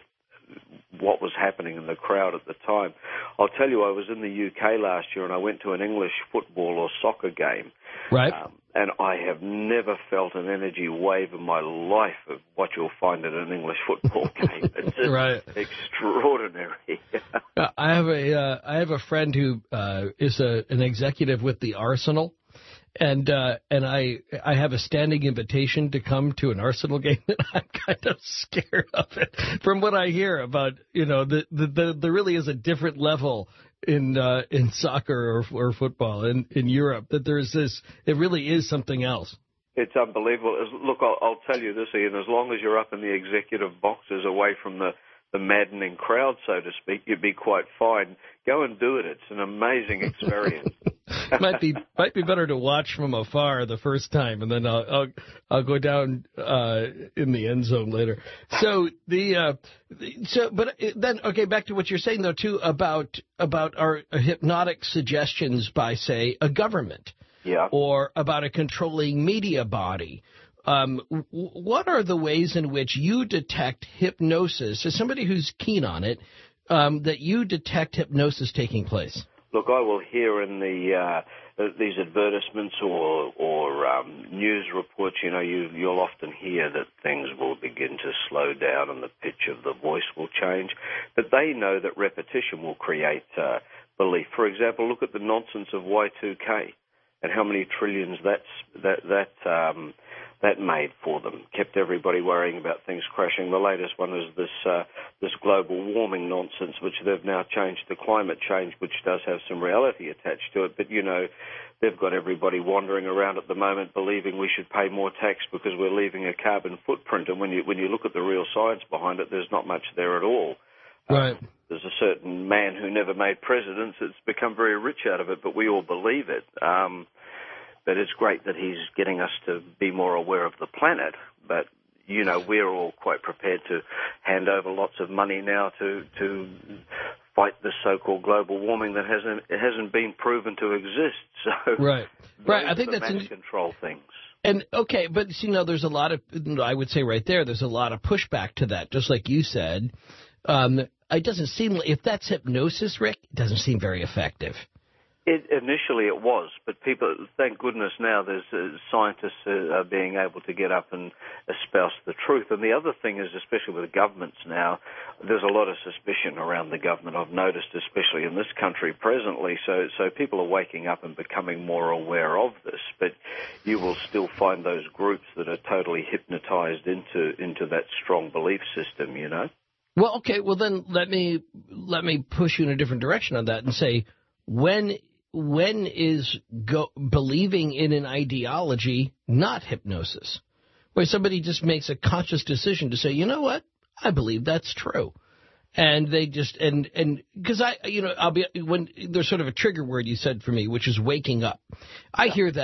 what was happening in the crowd at the time. I'll tell you, I was in the U K last year and I went to an English football or soccer game. Right. Um, and I have never felt an energy wave in my life of what you'll find at an English football game. It's just right. extraordinary. uh, I have a uh, I have a friend who uh, is a, an executive with the Arsenal. And uh, and I I have a standing invitation to come to an Arsenal game, and I'm kind of scared of it. From what I hear about, you know, the, the, the there really is a different level in uh, in soccer or, or football in, in Europe. That there's this, it really is something else. It's unbelievable. Look, I'll, I'll tell you this, Ian. As long as you're up in the executive boxes, away from the the maddening crowd, so to speak, you'd be quite fine. Go and do it. It's an amazing experience. might be might be better to watch from afar the first time, and then I'll I'll, I'll go down uh, in the end zone later. So the uh, so but then okay, back to what you're saying though too about about our hypnotic suggestions by say a government, yeah, or about a controlling media body. Um, what are the ways in which you detect hypnosis, as somebody who's keen on it, um, that you detect hypnosis taking place? Look, I will hear in the uh, these advertisements or or um, news reports, you know, you, you'll often hear that things will begin to slow down and the pitch of the voice will change. But they know that repetition will create uh, belief. For example, look at the nonsense of Y two K and how many trillions that's that that um, that made for them. Kept everybody worrying about things crashing. The latest one is this uh, this global warming nonsense, which they've now changed to climate change, which does have some reality attached to it. But, you know, they've got everybody wandering around at the moment believing we should pay more tax because we're leaving a carbon footprint. And when you when you look at the real science behind it, there's not much there at all. Right. Um, there's a certain man who never made presidents that's become very rich out of it, but we all believe it. Um But it's great that he's getting us to be more aware of the planet. But, you know, we're all quite prepared to hand over lots of money now to to fight this so-called global warming that hasn't it hasn't been proven to exist. So right, right. I think the that's mass in, control things. And okay, but you know, there's a lot of I would say right there. There's a lot of pushback to that, just like you said. Um, it doesn't seem if that's hypnosis, Rick. It doesn't seem very effective. It, initially it was, but people, thank goodness now there's uh, scientists uh, are being able to get up and espouse the truth. And the other thing is, especially with governments now, there's a lot of suspicion around the government, I've noticed, especially in this country presently. So, so people are waking up and becoming more aware of this. But you will still find those groups that are totally hypnotized into, into that strong belief system, you know? Well, okay, well then let me, let me push you in a different direction on that and say, when When is go, believing in an ideology not hypnosis? Where somebody just makes a conscious decision to say, you know what, I believe that's true. And they just, and, and, because I, you know, I'll be, when there's sort of a trigger word you said for me, which is waking up. I hear that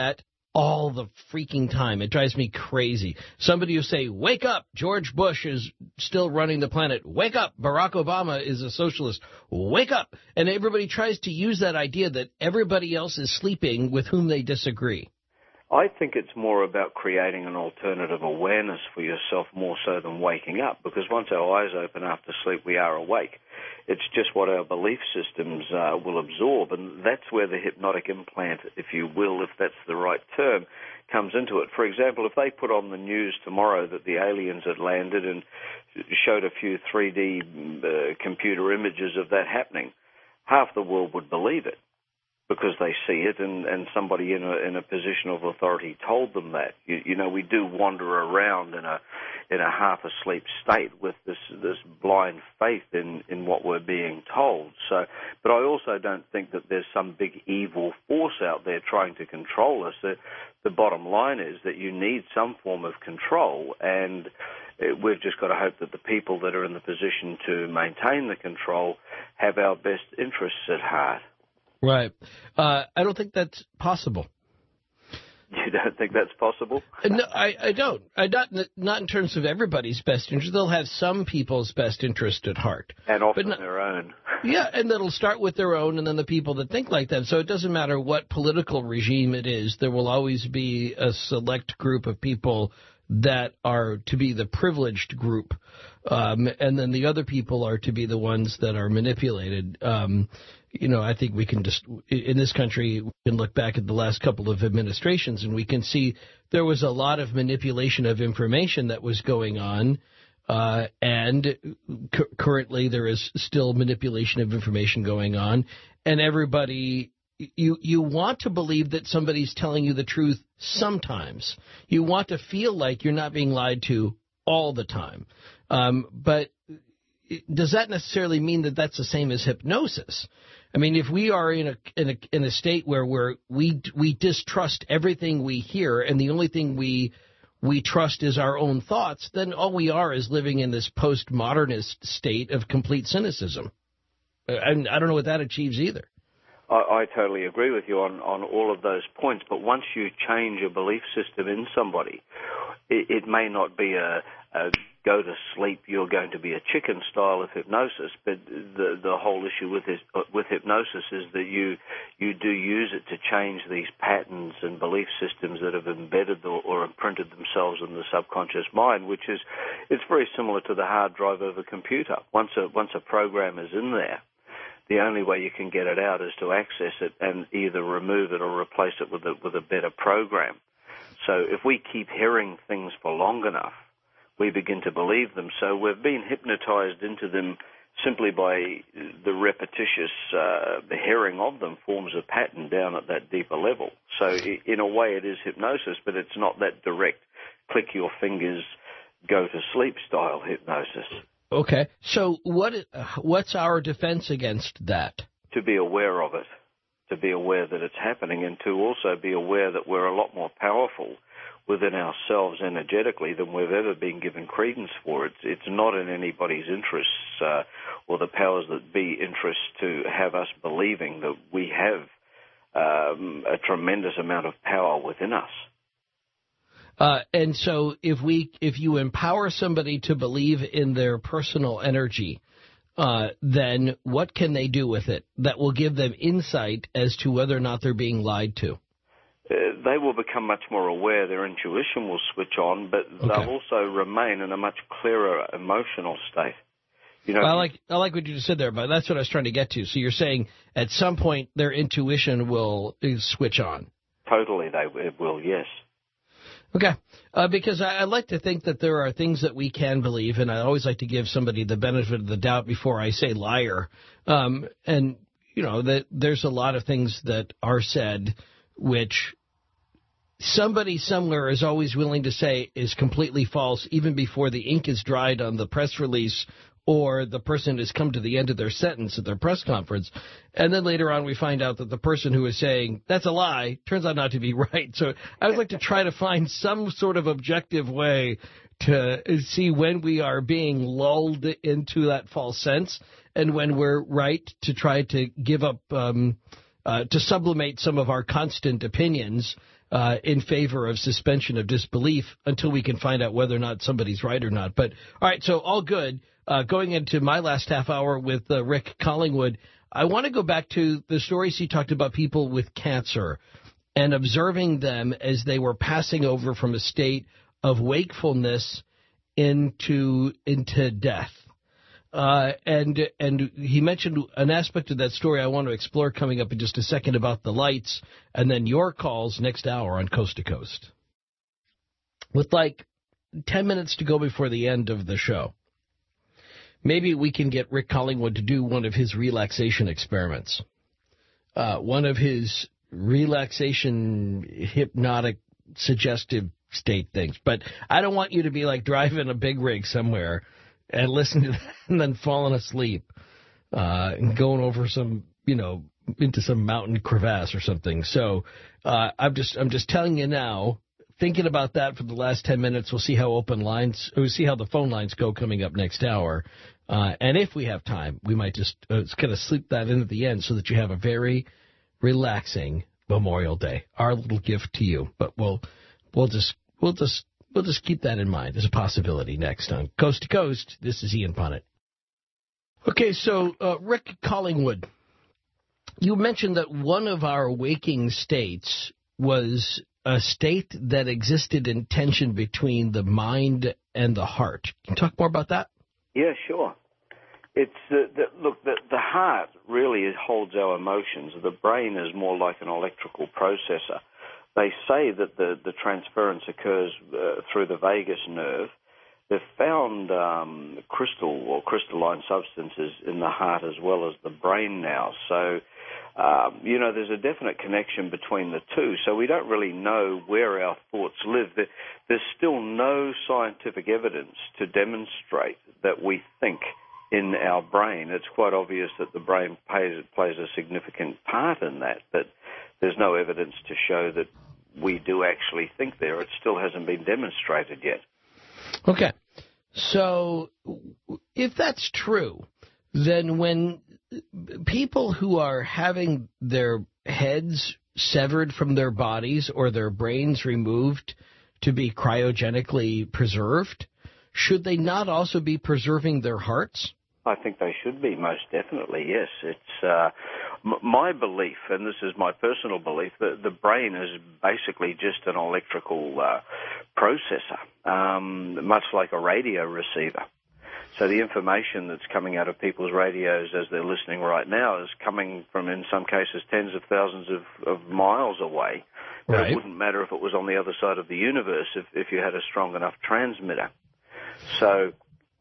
all the freaking time. It drives me crazy. Somebody who say, wake up, George Bush is still running the planet. Wake up, Barack Obama is a socialist. Wake up. And everybody tries to use that idea that everybody else is sleeping with whom they disagree. I think it's more about creating an alternative awareness for yourself more so than waking up, because once our eyes open after sleep, we are awake. It's just what our belief systems uh, will absorb, and that's where the hypnotic implant, if you will, if that's the right term, comes into it. For example, if they put on the news tomorrow that the aliens had landed and showed a few three D uh, computer images of that happening, half the world would believe it, because they see it and, and somebody in a in a position of authority told them that. You, you know, we do wander around in a in a half asleep state with this this blind faith in, in what we're being told. So, but I also don't think that there's some big evil force out there trying to control us. The, the bottom line is that you need some form of control, and we've just got to hope that the people that are in the position to maintain the control have our best interests at heart. Right. Uh, I don't think that's possible. You don't think that's possible? No, I, I don't. I not not in terms of everybody's best interest. They'll have some people's best interest at heart, and often but not, their own. Yeah, and that'll start with their own, and then the people that think like them. So it doesn't matter what political regime it is. There will always be a select group of people that are to be the privileged group, um, and then the other people are to be the ones that are manipulated. Um, you know, I think we can just, in this country, we can look back at the last couple of administrations, and we can see there was a lot of manipulation of information that was going on, uh, and cu- currently there is still manipulation of information going on, and everybody... You you want to believe that somebody's telling you the truth sometimes. You want to feel like you're not being lied to all the time. Um, but does that necessarily mean that that's the same as hypnosis? I mean, if we are in a in a in a state where we're, we we distrust everything we hear, and the only thing we we trust is our own thoughts, then all we are is living in this postmodernist state of complete cynicism. And I don't know what that achieves either. I, I totally agree with you on, on all of those points, but once you change a belief system in somebody, it, it may not be a, a go to sleep, you're going to be a chicken style of hypnosis, but the the whole issue with this, with hypnosis is that you you do use it to change these patterns and belief systems that have embedded or, or imprinted themselves in the subconscious mind, which is it's very similar to the hard drive of a computer. Once a once a program is in there, the only way you can get it out is to access it and either remove it or replace it with a, with a better program. So if we keep hearing things for long enough, we begin to believe them. So we've been hypnotized into them simply by the repetitious uh, the hearing of them forms a pattern down at that deeper level. So in a way it is hypnosis, but it's not that direct, click your fingers, go to sleep style hypnosis. Okay. So what what's our defense against that? To be aware of it, to be aware that it's happening, and to also be aware that we're a lot more powerful within ourselves energetically than we've ever been given credence for. It's, it's not in anybody's interests uh, or the powers that be interests to have us believing that we have um, a tremendous amount of power within us. Uh, and so if we, if you empower somebody to believe in their personal energy, uh, then what can they do with it that will give them insight as to whether or not they're being lied to? Uh, they will become much more aware. Their intuition will switch on, but okay. They'll also remain in a much clearer emotional state. You know, I like I like what you just said there, but that's what I was trying to get to. So you're saying at some point their intuition will switch on. Totally, they it will. Yes. Okay, uh, because I, I like to think that there are things that we can believe, and I always like to give somebody the benefit of the doubt before I say liar. Um, and, you know, that there's a lot of things that are said which somebody somewhere is always willing to say is completely false, even before the ink is dried on the press release or the person has come to the end of their sentence at their press conference. And then later on we find out that the person who is saying, that's a lie, turns out not to be right. So I would like to try to find some sort of objective way to see when we are being lulled into that false sense and when we're right to try to give up um, uh, to sublimate some of our constant opinions uh, in favor of suspension of disbelief until we can find out whether or not somebody's right or not. But, all right, so all good. Uh, going into my last half hour with uh, Rick Collingwood, I want to go back to the stories he talked about people with cancer and observing them as they were passing over from a state of wakefulness into into death. Uh, and and he mentioned an aspect of that story I want to explore coming up in just a second about the lights, and then your calls next hour on Coast to Coast. With like ten minutes to go before the end of the show, maybe we can get Rick Collingwood to do one of his relaxation experiments. Uh, one of his relaxation, hypnotic, suggestive state things. But I don't want you to be like driving a big rig somewhere and listening to that and then falling asleep uh, and going over some, you know, into some mountain crevasse or something. So uh, I'm just I'm just telling you now, thinking about that for the last ten minutes. We'll see how open lines, we'll see how the phone lines go coming up next hour. Uh, and if we have time, we might just uh, kind of slip that in at the end so that you have a very relaxing Memorial Day. Our little gift to you. But we'll we'll just we'll just we'll just keep that in mind as a possibility next on Coast to Coast. This is Ian Punnett. Okay, so uh, Rick Collingwood, you mentioned that one of our waking states was a state that existed in tension between the mind and the heart. Can you talk more about that? Yeah, sure. It's the, the look. The, the heart really holds our emotions. The brain is more like an electrical processor. They say that the, the transference occurs uh, through the vagus nerve. They've found um, crystal or crystalline substances in the heart as well as the brain now. So, um, you know, there's a definite connection between the two. So we don't really know where our thoughts live. There, there's still no scientific evidence to demonstrate that we think in our brain. It's quite obvious that the brain plays, plays a significant part in that, but there's no evidence to show that we do actually think there. It still hasn't been demonstrated yet. Okay. So if that's true, then when people who are having their heads severed from their bodies or their brains removed to be cryogenically preserved, should they not also be preserving their hearts? I think they should be, most definitely, yes. It's uh, m- my belief, and this is my personal belief, that the brain is basically just an electrical uh, processor, um, much like a radio receiver. So the information that's coming out of people's radios as they're listening right now is coming from, in some cases, tens of thousands of, of miles away. But right. It wouldn't matter if it was on the other side of the universe if, if you had a strong enough transmitter. So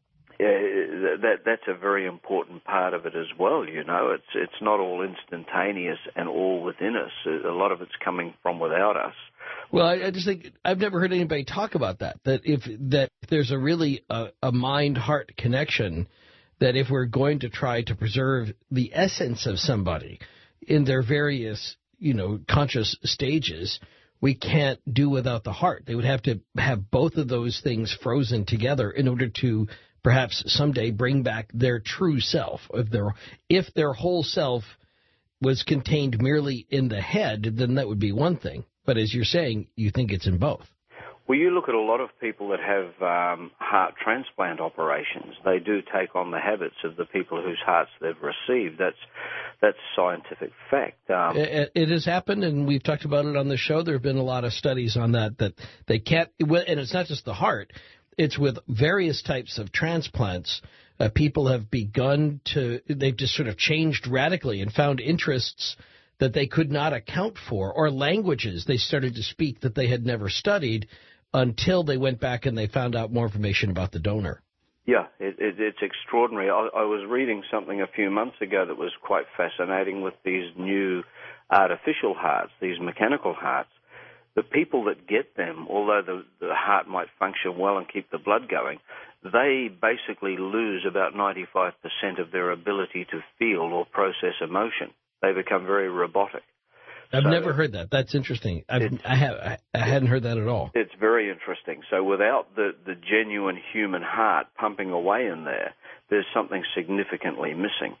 Uh, that that's a very important part of it as well. You know, it's it's not all instantaneous and all within us. A lot of it's coming from without us. Well, I, I just think I've never heard anybody talk about that. That if that there's a really a, a mind-heart connection. That if we're going to try to preserve the essence of somebody in their various, you know, conscious stages, we can't do without the heart. They would have to have both of those things frozen together in order to perhaps someday bring back their true self. If their, if their whole self was contained merely in the head, then that would be one thing. But as you're saying, you think it's in both. Well, you look at a lot of people that have um, heart transplant operations. They do take on the habits of the people whose hearts they've received. That's that's scientific fact. Um, it, it has happened, and we've talked about it on the show. There have been a lot of studies on that, that they can't, and it's not just the heart. It's with various types of transplants. Uh, people have begun to, they've just sort of changed radically and found interests that they could not account for, or languages they started to speak that they had never studied until they went back and they found out more information about the donor. Yeah, it, it, it's extraordinary. I, I was reading something a few months ago that was quite fascinating with these new artificial hearts, these mechanical hearts. The people that get them, although the, the heart might function well and keep the blood going, they basically lose about ninety-five percent of their ability to feel or process emotion. They become very robotic. I've so never heard that. That's interesting. I've, I have. I, I hadn't heard that at all. It's very interesting. So without the, the genuine human heart pumping away in there, there's something significantly missing.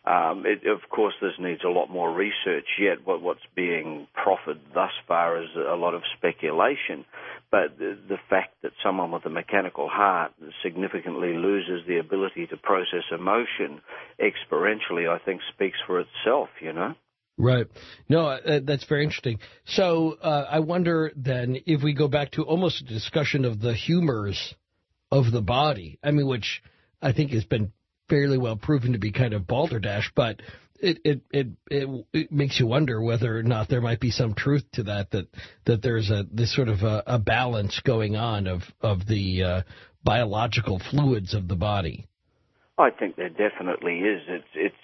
Um, it, of course, this needs a lot more research yet. What, what's being proffered thus far is a lot of speculation. But the, the fact that someone with a mechanical heart significantly loses the ability to process emotion experientially, I think, speaks for itself, you know? Right. No, uh, that's very interesting. So uh, I wonder then if we go back to almost a discussion of the humors of the body, I mean, which I think has been fairly well proven to be kind of balderdash, but it it, it it it makes you wonder whether or not there might be some truth to that, that, that there's a this sort of a, a balance going on of, of the uh, biological fluids of the body. I think there definitely is. It's it's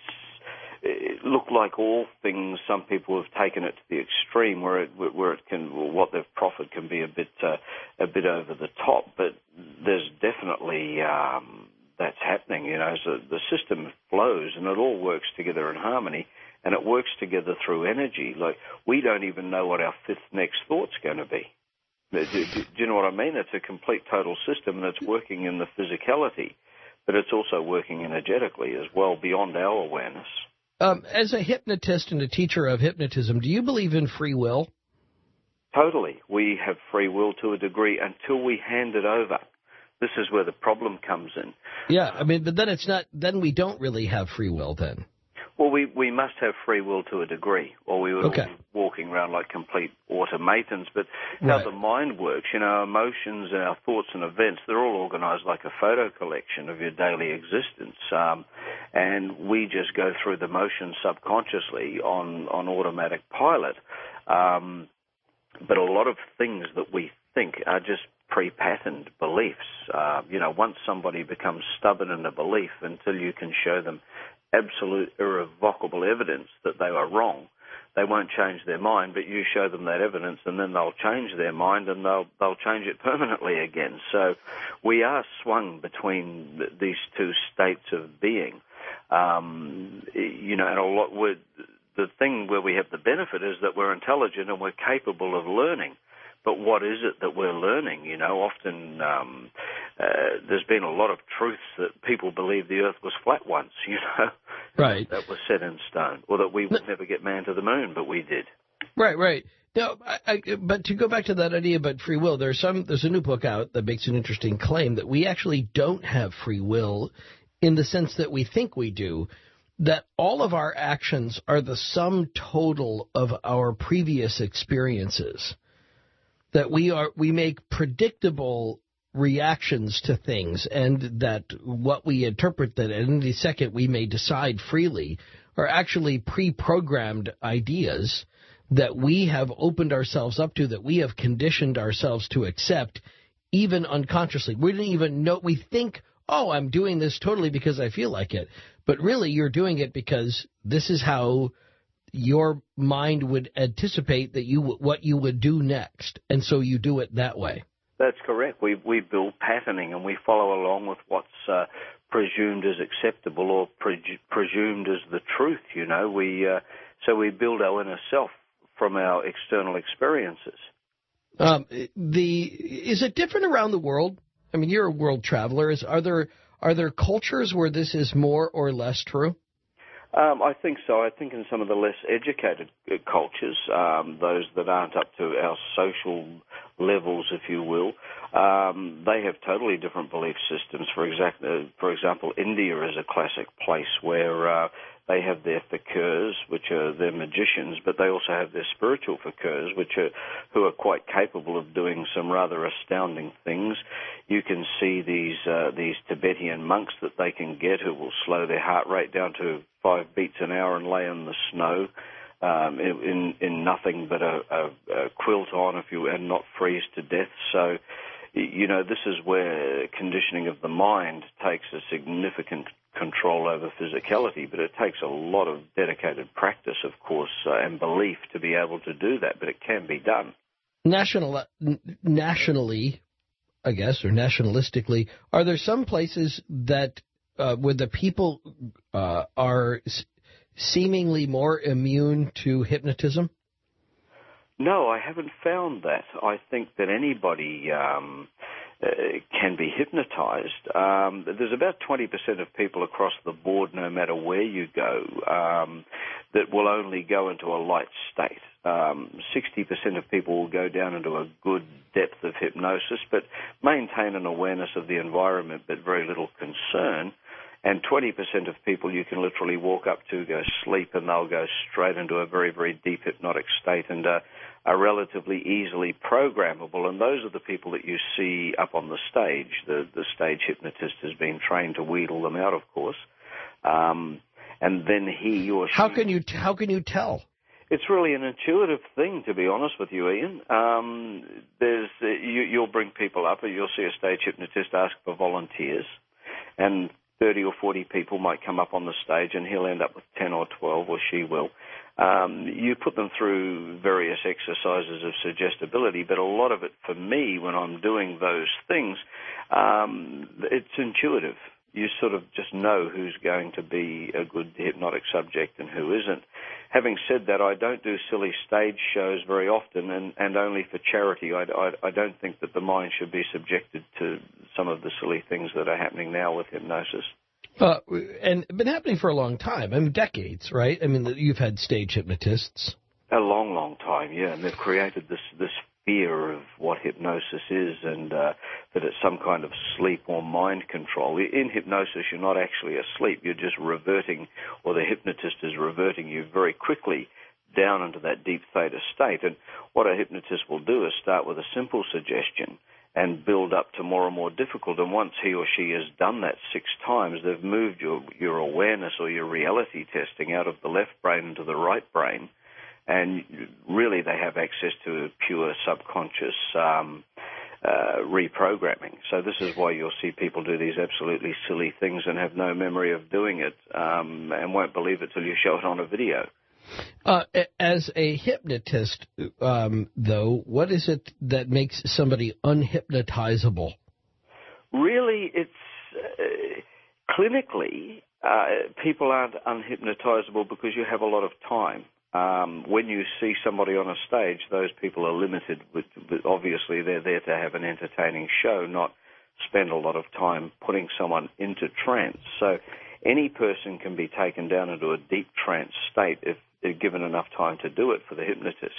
it look like all things. Some people have taken it to the extreme, where it where it can what they've proffered can be a bit uh, a bit over the top. But there's definitely um, that's happening. You know, so the system flows and it all works together in harmony, and it works together through energy. Like we don't even know what our fifth next thought's going to be. Do, do, do you know what I mean? It's a complete total system, and it's working in the physicality, but it's also working energetically as well beyond our awareness. Um, as a hypnotist and a teacher of hypnotism, do you believe in free will? Totally. We have free will to a degree until we hand it over. This is where the problem comes in. Yeah, I mean, but then it's not. Then we don't really have free will. Then. Well, we, we must have free will to a degree, or we would okay. all be walking around like complete automatons. But how right. the mind works, you know, our emotions and our thoughts and events, they're all organized like a photo collection of your daily existence. Um, and we just go through the motions subconsciously on, on automatic pilot. Um, but a lot of things that we think are just pre-patterned beliefs. Uh, you know, once somebody becomes stubborn in a belief, until you can show them absolute irrevocable evidence that they were wrong, they won't change their mind, but you show them that evidence and then they'll change their mind and they'll they'll change it permanently again. So we are swung between th- these two states of being. Um, you know, and a lot, we're, the thing where we have the benefit is that we're intelligent and we're capable of learning. But what is it that we're learning? You know, often um, uh, there's been a lot of truths that people believe the Earth was flat once, you know. Right. That was set in stone. Or that we would never get man to the moon, but we did. Right, right. Now, I, I, but to go back to that idea about free will, there's some. There's a new book out that makes an interesting claim that we actually don't have free will in the sense that we think we do, that all of our actions are the sum total of our previous experiences. That we are we make predictable reactions to things, and that what we interpret that at any second we may decide freely are actually pre-programmed ideas that we have opened ourselves up to, that we have conditioned ourselves to accept, even unconsciously. We didn't even know. We think, oh, I'm doing this totally because I feel like it. But really, you're doing it because this is how your mind would anticipate that you what you would do next, and so you do it that way. That's correct. We we build patterning, and we follow along with what's uh, presumed as acceptable or pre- presumed as the truth. You know, we uh, so we build our inner self from our external experiences. Um, the is it different around the world? I mean, you're a world traveler. Is are there are there cultures where this is more or less true? Um, I think so. I think in some of the less educated cultures, um, those that aren't up to our social levels, if you will, um, they have totally different belief systems. For example, for example, India is a classic place where uh, they have their fakirs, which are their magicians, but they also have their spiritual fakirs, which are who are quite capable of doing some rather astounding things. You can see these uh, these Tibetan monks that they can get who will slow their heart rate down to five beats an hour and lay in the snow um, in, in nothing but a, a, a quilt on, if you and not freeze to death. So, you know, this is where conditioning of the mind takes a significant control over physicality, but it takes a lot of dedicated practice, of course, uh, and belief to be able to do that, but it can be done. National, nationally, I guess, or nationalistically, are there some places that uh, where the people uh, are s- seemingly more immune to hypnotism? No, I haven't found that. I think that anybody, um, uh, can be hypnotized. Um, there's about twenty percent of people across the board, no matter where you go, um, that will only go into a light state. Um, sixty percent of people will go down into a good depth of hypnosis, but maintain an awareness of the environment, but very little concern. And twenty percent of people you can literally walk up to, go sleep, and they'll go straight into a very, very deep hypnotic state and uh, are relatively easily programmable. And those are the people that you see up on the stage. The, the stage hypnotist has been trained to wheedle them out, of course. Um, and then he or she... How can you, how can you tell? It's really an intuitive thing, to be honest with you, Ian. Um, there's uh, you, you'll bring people up, or you'll see a stage hypnotist ask for volunteers, and thirty or forty people might come up on the stage, and he'll end up with ten or twelve, or she will. Um, you put them through various exercises of suggestibility, but a lot of it, for me, when I'm doing those things, um, it's intuitive. You sort of just know who's going to be a good hypnotic subject and who isn't. Having said that, I don't do silly stage shows very often, and, and only for charity. I, I, I don't think that the mind should be subjected to some of the silly things that are happening now with hypnosis. Uh, and been happening for a long time. I mean, decades, right? I mean, you've had stage hypnotists. A long, long time, yeah. And they've created this, this fear of what hypnosis is, and uh, that it's some kind of sleep or mind control. In hypnosis, you're not actually asleep. You're just reverting, or the hypnotist is reverting you very quickly down into that deep theta state. And what a hypnotist will do is start with a simple suggestion and build up to more and more difficult. And once he or she has done that six times, they've moved your, your awareness or your reality testing out of the left brain into the right brain. And really they have access to pure subconscious um, uh, reprogramming. So this is why you'll see people do these absolutely silly things and have no memory of doing it, um, and won't believe it till you show it on a video. Uh, as a hypnotist, um, though, what is it that makes somebody unhypnotizable? Really, it's uh, clinically, uh, people aren't unhypnotizable because you have a lot of time. Um, when you see somebody on a stage, those people are limited. With, with, obviously, they're there to have an entertaining show, not spend a lot of time putting someone into trance. So any person can be taken down into a deep trance state if they're given enough time to do it for the hypnotist.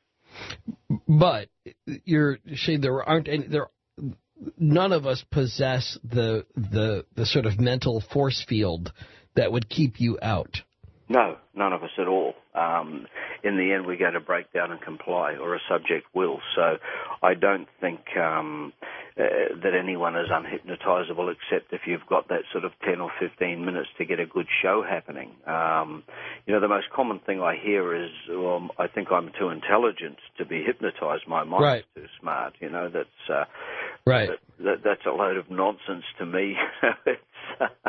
But you're saying there aren't any, there, none of us possess the the the sort of mental force field that would keep you out. No, none of us at all. Um, in the end, we go to break down and comply, or a subject will. So I don't think um, uh, that anyone is unhypnotizable, except if you've got that sort of ten or fifteen minutes to get a good show happening. Um, you know, the most common thing I hear is, well, I think I'm too intelligent to be hypnotized. My mind's right. too smart. You know, that's uh, right. That, that, that's a load of nonsense to me. it's, uh,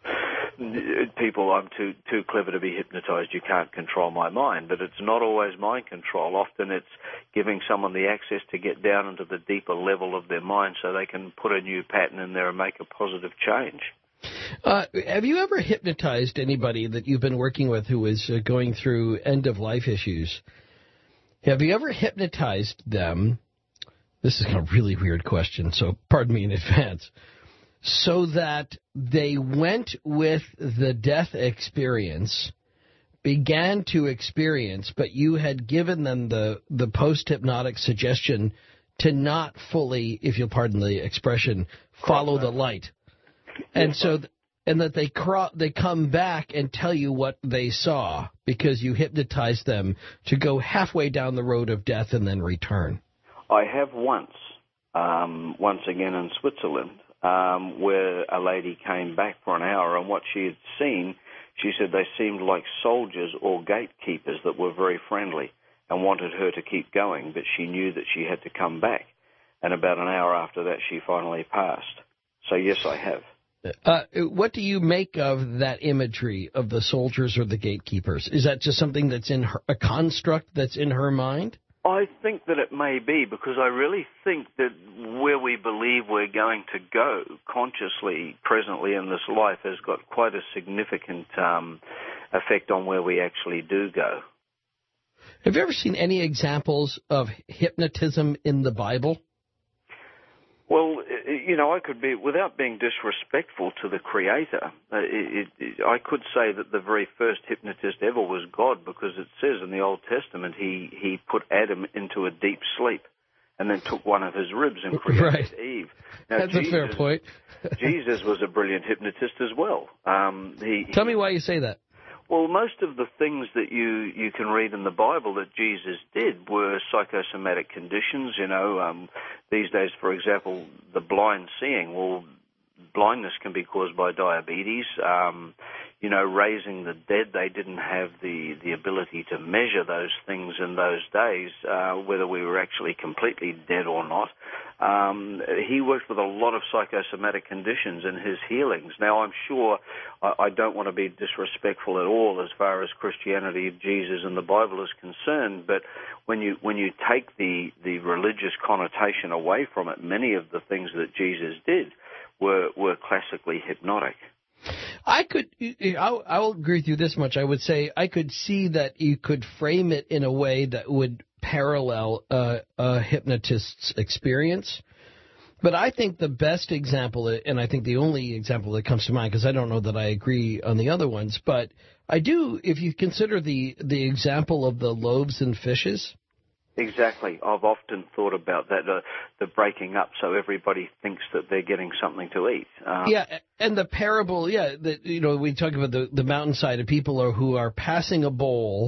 people, I'm too too clever to be hypnotized, you can't control my mind. But it's not always mind control. Often it's giving someone the access to get down into the deeper level of their mind so they can put a new pattern in there and make a positive change. Uh, have you ever hypnotized anybody that you've been working with who is uh, going through end-of-life issues? Have you ever hypnotized them? This is a really weird question, so pardon me in advance. So that they went with the death experience, began to experience, but you had given them the, the post-hypnotic suggestion to not fully, if you'll pardon the expression, follow the light. And so, and that they cro- they come back and tell you what they saw because you hypnotized them to go halfway down the road of death and then return. I have once, um, once again in Switzerland, Um, where a lady came back for an hour, and what she had seen, she said they seemed like soldiers or gatekeepers that were very friendly and wanted her to keep going, but she knew that she had to come back. And about an hour after that, she finally passed. So, yes, I have. Uh, what do you make of that imagery of the soldiers or the gatekeepers? Is that just something that's in her, a construct that's in her mind? I think that it may be, because I really think that where we believe we're going to go consciously, presently in this life, has got quite a significant um, effect on where we actually do go. Have you ever seen any examples of hypnotism in the Bible? Well, you know, I could be, without being disrespectful to the Creator, it, it, I could say that the very first hypnotist ever was God, because it says in the Old Testament he, he put Adam into a deep sleep and then took one of his ribs and created right. Eve. Now, That's Jesus, a fair point. Jesus was a brilliant hypnotist as well. Um, he, Tell me why you say that. Well, most of the things that you, you can read in the Bible that Jesus did were psychosomatic conditions. You know, um, these days, for example, the blind seeing. Well, blindness can be caused by diabetes. Um, you know, raising the dead, they didn't have the, the ability to measure those things in those days, uh, whether we were actually completely dead or not. Um, he worked with a lot of psychosomatic conditions in his healings. Now, I'm sure I, I don't want to be disrespectful at all as far as Christianity, Jesus, and the Bible is concerned, but when you when you take the, the religious connotation away from it, many of the things that Jesus did were were classically hypnotic. I could, I'll, I'll agree with you this much. I would say I could see that you could frame it in a way that would parallel uh, a hypnotist's experience. But I think the best example, and I think the only example that comes to mind, because I don't know that I agree on the other ones, but I do, if you consider the, the example of the loaves and fishes. Exactly. I've often thought about that, uh, the breaking up so everybody thinks that they're getting something to eat. Um, yeah, and the parable, yeah, that, you know, we talk about the, the mountainside of people are, who are passing a bowl,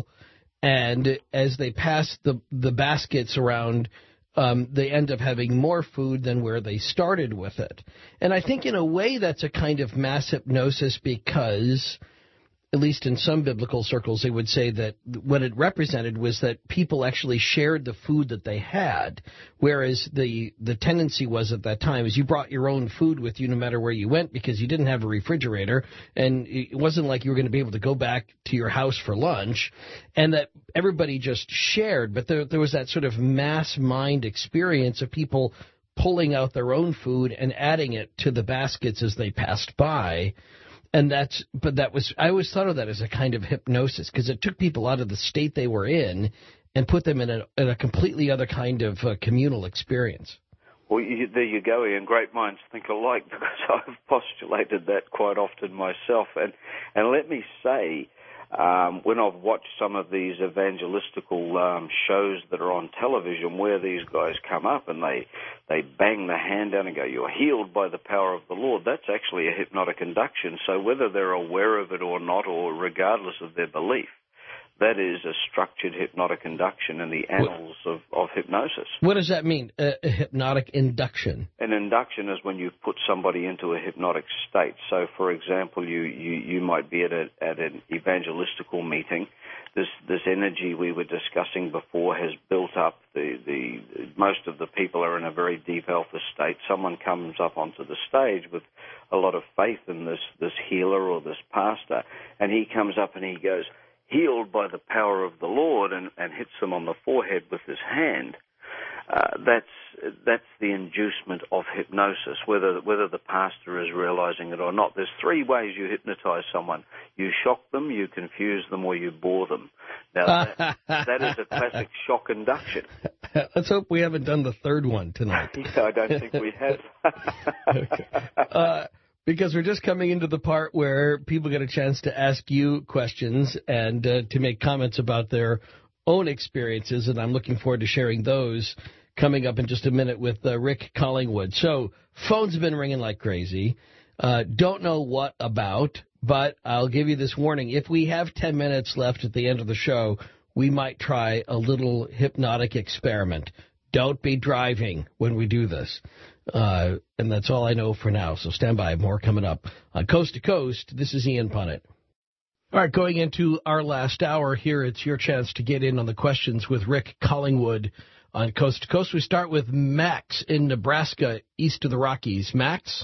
and as they pass the, the baskets around, um, they end up having more food than where they started with it. And I think in a way that's a kind of mass hypnosis because, at least in some biblical circles, they would say that what it represented was that people actually shared the food that they had, whereas the the tendency was at that time is you brought your own food with you no matter where you went because you didn't have a refrigerator, and it wasn't like you were going to be able to go back to your house for lunch, and that everybody just shared. But there, there was that sort of mass mind experience of people pulling out their own food and adding it to the baskets as they passed by. And that's, but that was, I always thought of that as a kind of hypnosis because it took people out of the state they were in and put them in a, in a completely other kind of uh, communal experience. Well, you, there you go, Ian. Great minds think alike, because I've postulated that quite often myself. And, and let me say, um, when I've watched some of these evangelistical um, shows that are on television where these guys come up and they, they bang the hand down and go, "You're healed by the power of the Lord," that's actually a hypnotic induction. So whether they're aware of it or not, or regardless of their belief, that is a structured hypnotic induction in the annals of, of hypnosis. What does that mean, a, a hypnotic induction? An induction is when you put somebody into a hypnotic state. So, for example, you, you, you might be at, a, at an evangelistical meeting. This, this energy we were discussing before has built up. The, the, most of the people are in a very deep alpha state. Someone comes up onto the stage with a lot of faith in this, this healer or this pastor, and he comes up and he goes, "Healed by the power of the Lord," and, and hits them on the forehead with his hand. Uh, that's that's the inducement of hypnosis, whether whether the pastor is realizing it or not. There's three ways you hypnotize someone: you shock them, you confuse them, or you bore them. Now that, that is a classic shock induction. Let's hope we haven't done the third one tonight. Yeah, I don't think we have. Okay. Uh, Because we're just coming into the part where people get a chance to ask you questions and uh, to make comments about their own experiences, and I'm looking forward to sharing those coming up in just a minute with uh, Rick Collingwood. So phones have been ringing like crazy. Uh, don't know what about, but I'll give you this warning. If we have ten minutes left at the end of the show, we might try a little hypnotic experiment. Don't be driving when we do this. Uh, and that's all I know for now, so stand by. More coming up on Coast to Coast. This is Ian Punnett. All right, going into our last hour here, it's your chance to get in on the questions with Rick Collingwood on Coast to Coast. We start with Max in Nebraska, east of the Rockies. Max?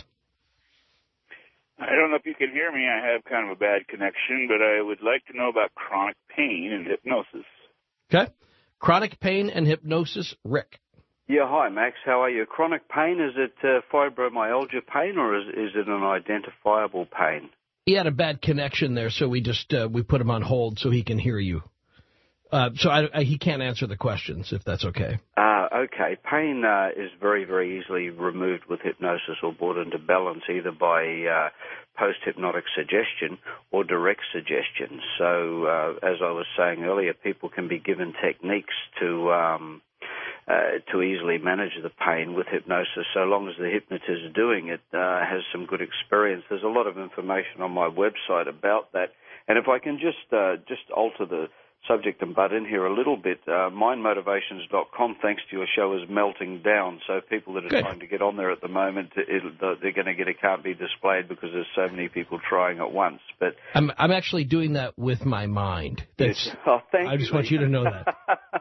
I don't know if you can hear me. I have kind of a bad connection, but I would like to know about chronic pain and hypnosis. Okay. Chronic pain and hypnosis, Rick. Yeah, hi, Max. How are you? Chronic pain, is it uh, fibromyalgia pain, or is, is it an identifiable pain? He had a bad connection there, so we just uh, we put him on hold so he can hear you. Uh, so I, I, he can't answer the questions, if that's okay. Uh, okay. Pain uh, is very, very easily removed with hypnosis or brought into balance either by uh, post-hypnotic suggestion or direct suggestion. So uh, as I was saying earlier, people can be given techniques to um, uh, to easily manage the pain with hypnosis, so long as the hypnotist doing it uh, has some good experience. There's a lot of information on my website about that. And if I can just uh, just alter the subject and butt in here a little bit, uh, mind motivations dot com, thanks to your show, is melting down. So people that are Good. trying to get on there at the moment, it, they're going to get it can't be displayed because there's so many people trying at once. But I'm I'm actually doing that with my mind. That's, yes. oh, thank I just you. want you to know that.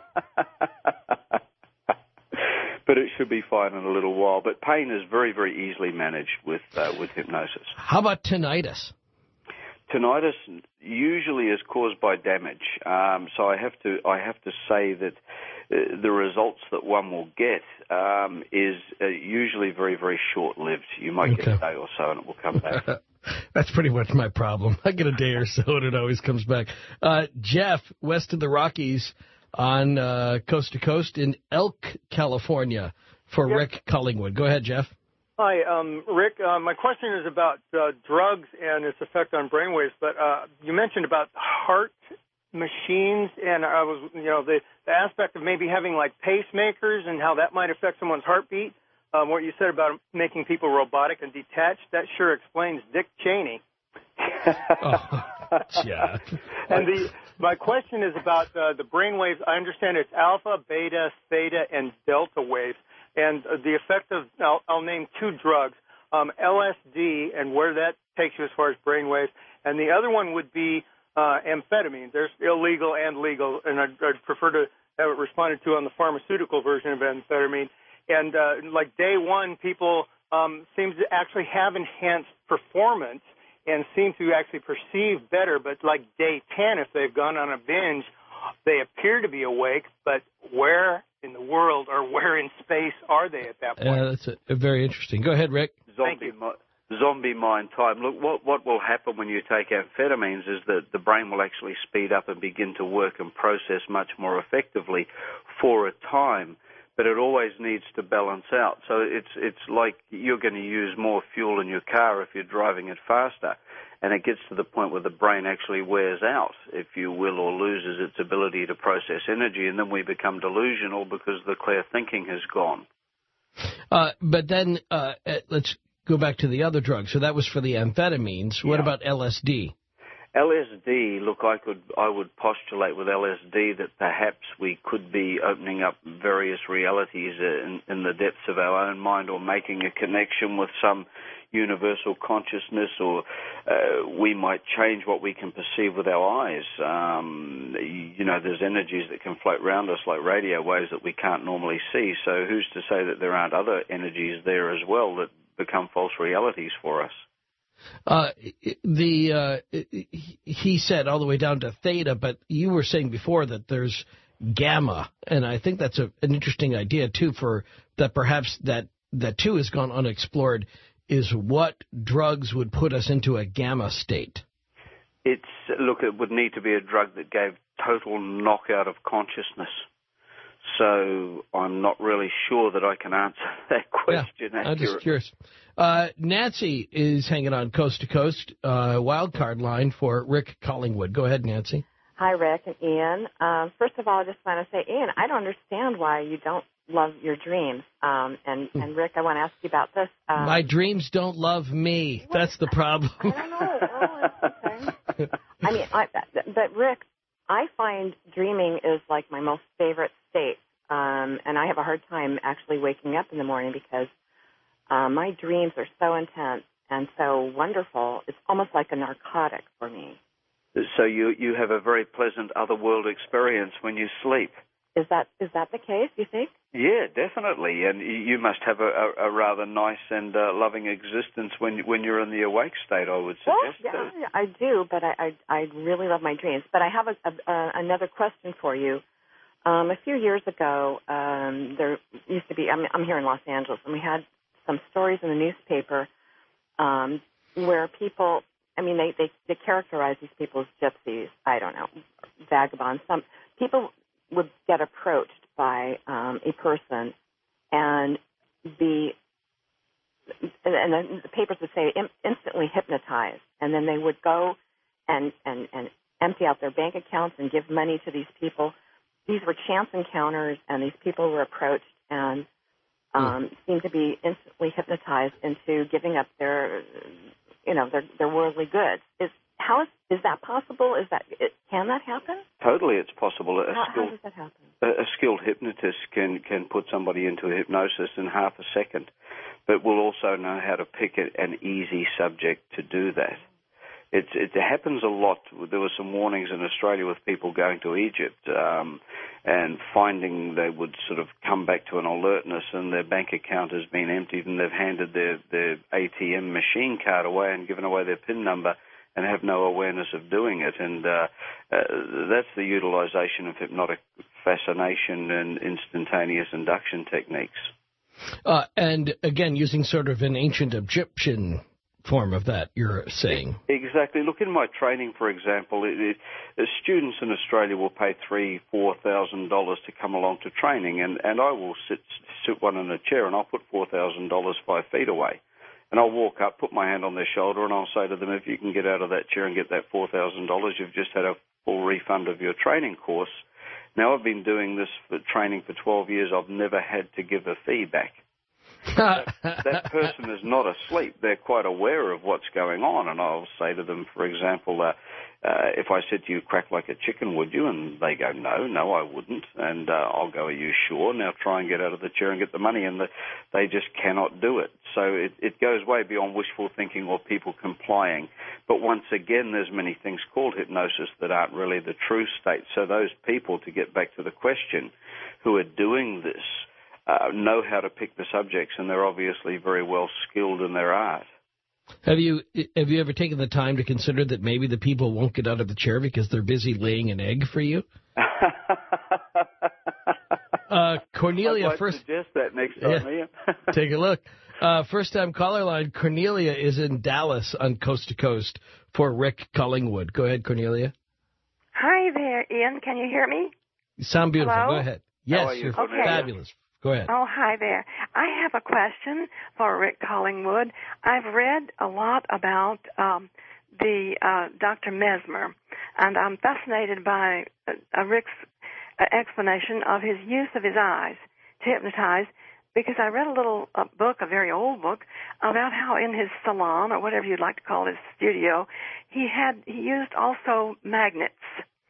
But it should be fine in a little while. But pain is very, very easily managed with uh, with hypnosis. How about tinnitus? Tinnitus usually is caused by damage, um, so I have to I have to say that uh, the results that one will get um, is uh, usually very, very short-lived. You might Okay. get a day or so, and it will come back. That's pretty much my problem. I get a day or so, and it always comes back. Uh, Jeff, west of the Rockies, on uh, coast to coast in Elk, California, for Yep. Rick Collingwood. Go ahead, Jeff. Hi, um, Rick. Uh, my question is about uh, drugs and its effect on brainwaves. But uh, you mentioned about heart machines, and I was, you know, the, the aspect of maybe having like pacemakers and how that might affect someone's heartbeat. Um, what you said about making people robotic and detached, that sure explains Dick Cheney. Oh, Jeff. And the my question is about uh, the brainwaves. I understand it's alpha, beta, theta, and delta waves. And uh, the effect of, I'll, I'll name two drugs, um, L S D and where that takes you as far as brainwaves. And the other one would be uh, amphetamine. There's illegal and legal, and I'd, I'd prefer to have it responded to on the pharmaceutical version of amphetamine. And uh, like day one, people um, seem to actually have enhanced performance and seem to actually perceive better. But like day ten, if they've gone on a binge, they appear to be awake, but where in the world or where in space are they at that point? Uh, that's a, a very interesting. Go ahead, Rick. Zombie, mi- zombie mind time. Look, what, what will happen when you take amphetamines is that the brain will actually speed up and begin to work and process much more effectively for a time, but it always needs to balance out. So it's it's like you're going to use more fuel in your car if you're driving it faster, and it gets to the point where the brain actually wears out, if you will, or loses its ability to process energy, and then we become delusional because the clear thinking has gone. Uh, but then uh, let's go back to the other drugs. So that was for the amphetamines. What Yeah. about L S D? L S D, look, I could, I would postulate with L S D that perhaps we could be opening up various realities in, in the depths of our own mind, or making a connection with some universal consciousness, or uh, we might change what we can perceive with our eyes. Um, you know, there's energies that can float around us like radio waves that we can't normally see. So who's to say that there aren't other energies there as well that become false realities for us? Uh, the uh, he said all the way down to theta, but you were saying before that there's gamma, and I think that's a, an interesting idea too. For that, perhaps that that too has gone unexplored. Is what drugs would put us into a gamma state? It's look, it would need to be a drug that gave total knockout of consciousness. So I'm not really sure that I can answer that question yeah, I'm just accurately. curious. Uh, Nancy is hanging on coast to coast, uh, wild card line for Rick Collingwood. Go ahead, Nancy. Hi, Rick and Ian. Um, first of all, I just want to say, Ian, I don't understand why you don't love your dreams. Um, and, and Rick, I want to ask you about this. Um, My dreams don't love me. What? That's the problem. I don't know. Oh, it's okay. I mean, I, but Rick, I find dreaming is like my most favorite state. Um, and I have a hard time actually waking up in the morning because uh, my dreams are so intense and so wonderful. It's almost like a narcotic for me. So you you have a very pleasant otherworld experience when you sleep. Is that is that the case, you think? Yeah, definitely. And you must have a, a, a rather nice and uh, loving existence when when you're in the awake state, I would suggest. Well, yeah, I do, but I, I I really love my dreams. But I have a, a, a, another question for you. Um, a few years ago, um, there used to be, I'm, I'm here in Los Angeles, and we had some stories in the newspaper um, where people, I mean, they, they, they characterize these people as gypsies, I don't know, vagabonds. Some people would get approached by um, a person and be, and then the papers would say instantly hypnotized, and then they would go and, and, and empty out their bank accounts and give money to these people. These were chance encounters, and these people were approached and um, mm. seemed to be instantly hypnotized into giving up their, you know, their, their worldly goods. Is how is, is that possible? Is that it, can that happen? Totally, it's possible. A how, skilled, how does that happen? A, a skilled hypnotist can can put somebody into a hypnosis in half a second, but will also know how to pick an easy subject to do that. It, it happens a lot. There were some warnings in Australia with people going to Egypt um, and finding they would sort of come back to an alertness and their bank account has been emptied and they've handed their, their A T M machine card away and given away their PIN number and have no awareness of doing it. And uh, uh, that's the utilization of hypnotic fascination and instantaneous induction techniques. Uh, and, again, using sort of an ancient Egyptian form of that, you're saying. Exactly. Look, in my training, for example, it, it, students in Australia will pay three, four thousand dollars to come along to training, and, and I will sit sit one in a chair, and I'll put four thousand dollars five feet away, and I'll walk up, put my hand on their shoulder, and I'll say to them, if you can get out of that chair and get that four thousand dollars, you've just had a full refund of your training course. Now, I've been doing this for training for twelve years. I've never had to give a fee back. that, that person is not asleep. They're quite aware of what's going on. And I'll say to them, for example, uh, uh, if I said to you, crack like a chicken, would you? And they go, no, no, I wouldn't. And uh, I'll go, are you sure? Now try and get out of the chair and get the money. And the, they just cannot do it. So it, it goes way beyond wishful thinking or people complying. But once again, there's many things called hypnosis that aren't really the true state. So those people, to get back to the question, who are doing this, Uh, know how to pick the subjects, and they're obviously very well skilled in their art. Have you have you ever taken the time to consider that maybe the people won't get out of the chair because they're busy laying an egg for you? uh, Cornelia, I'd like first to suggest that next time. Yeah, take a look. Uh, first time caller line. Cornelia is in Dallas on Coast to Coast for Rick Collingwood. Go ahead, Cornelia. Hi there, Ian. Can you hear me? You sound beautiful. Hello? Go ahead. Yes, How are you, you're okay. fabulous. Go ahead. Oh, hi there. I have a question for Rick Collingwood. I've read a lot about um, the uh, Doctor Mesmer, and I'm fascinated by uh, Rick's uh, explanation of his use of his eyes to hypnotize, because I read a little uh, book, a very old book, about how in his salon, or whatever you'd like to call his studio, he had he used also magnets.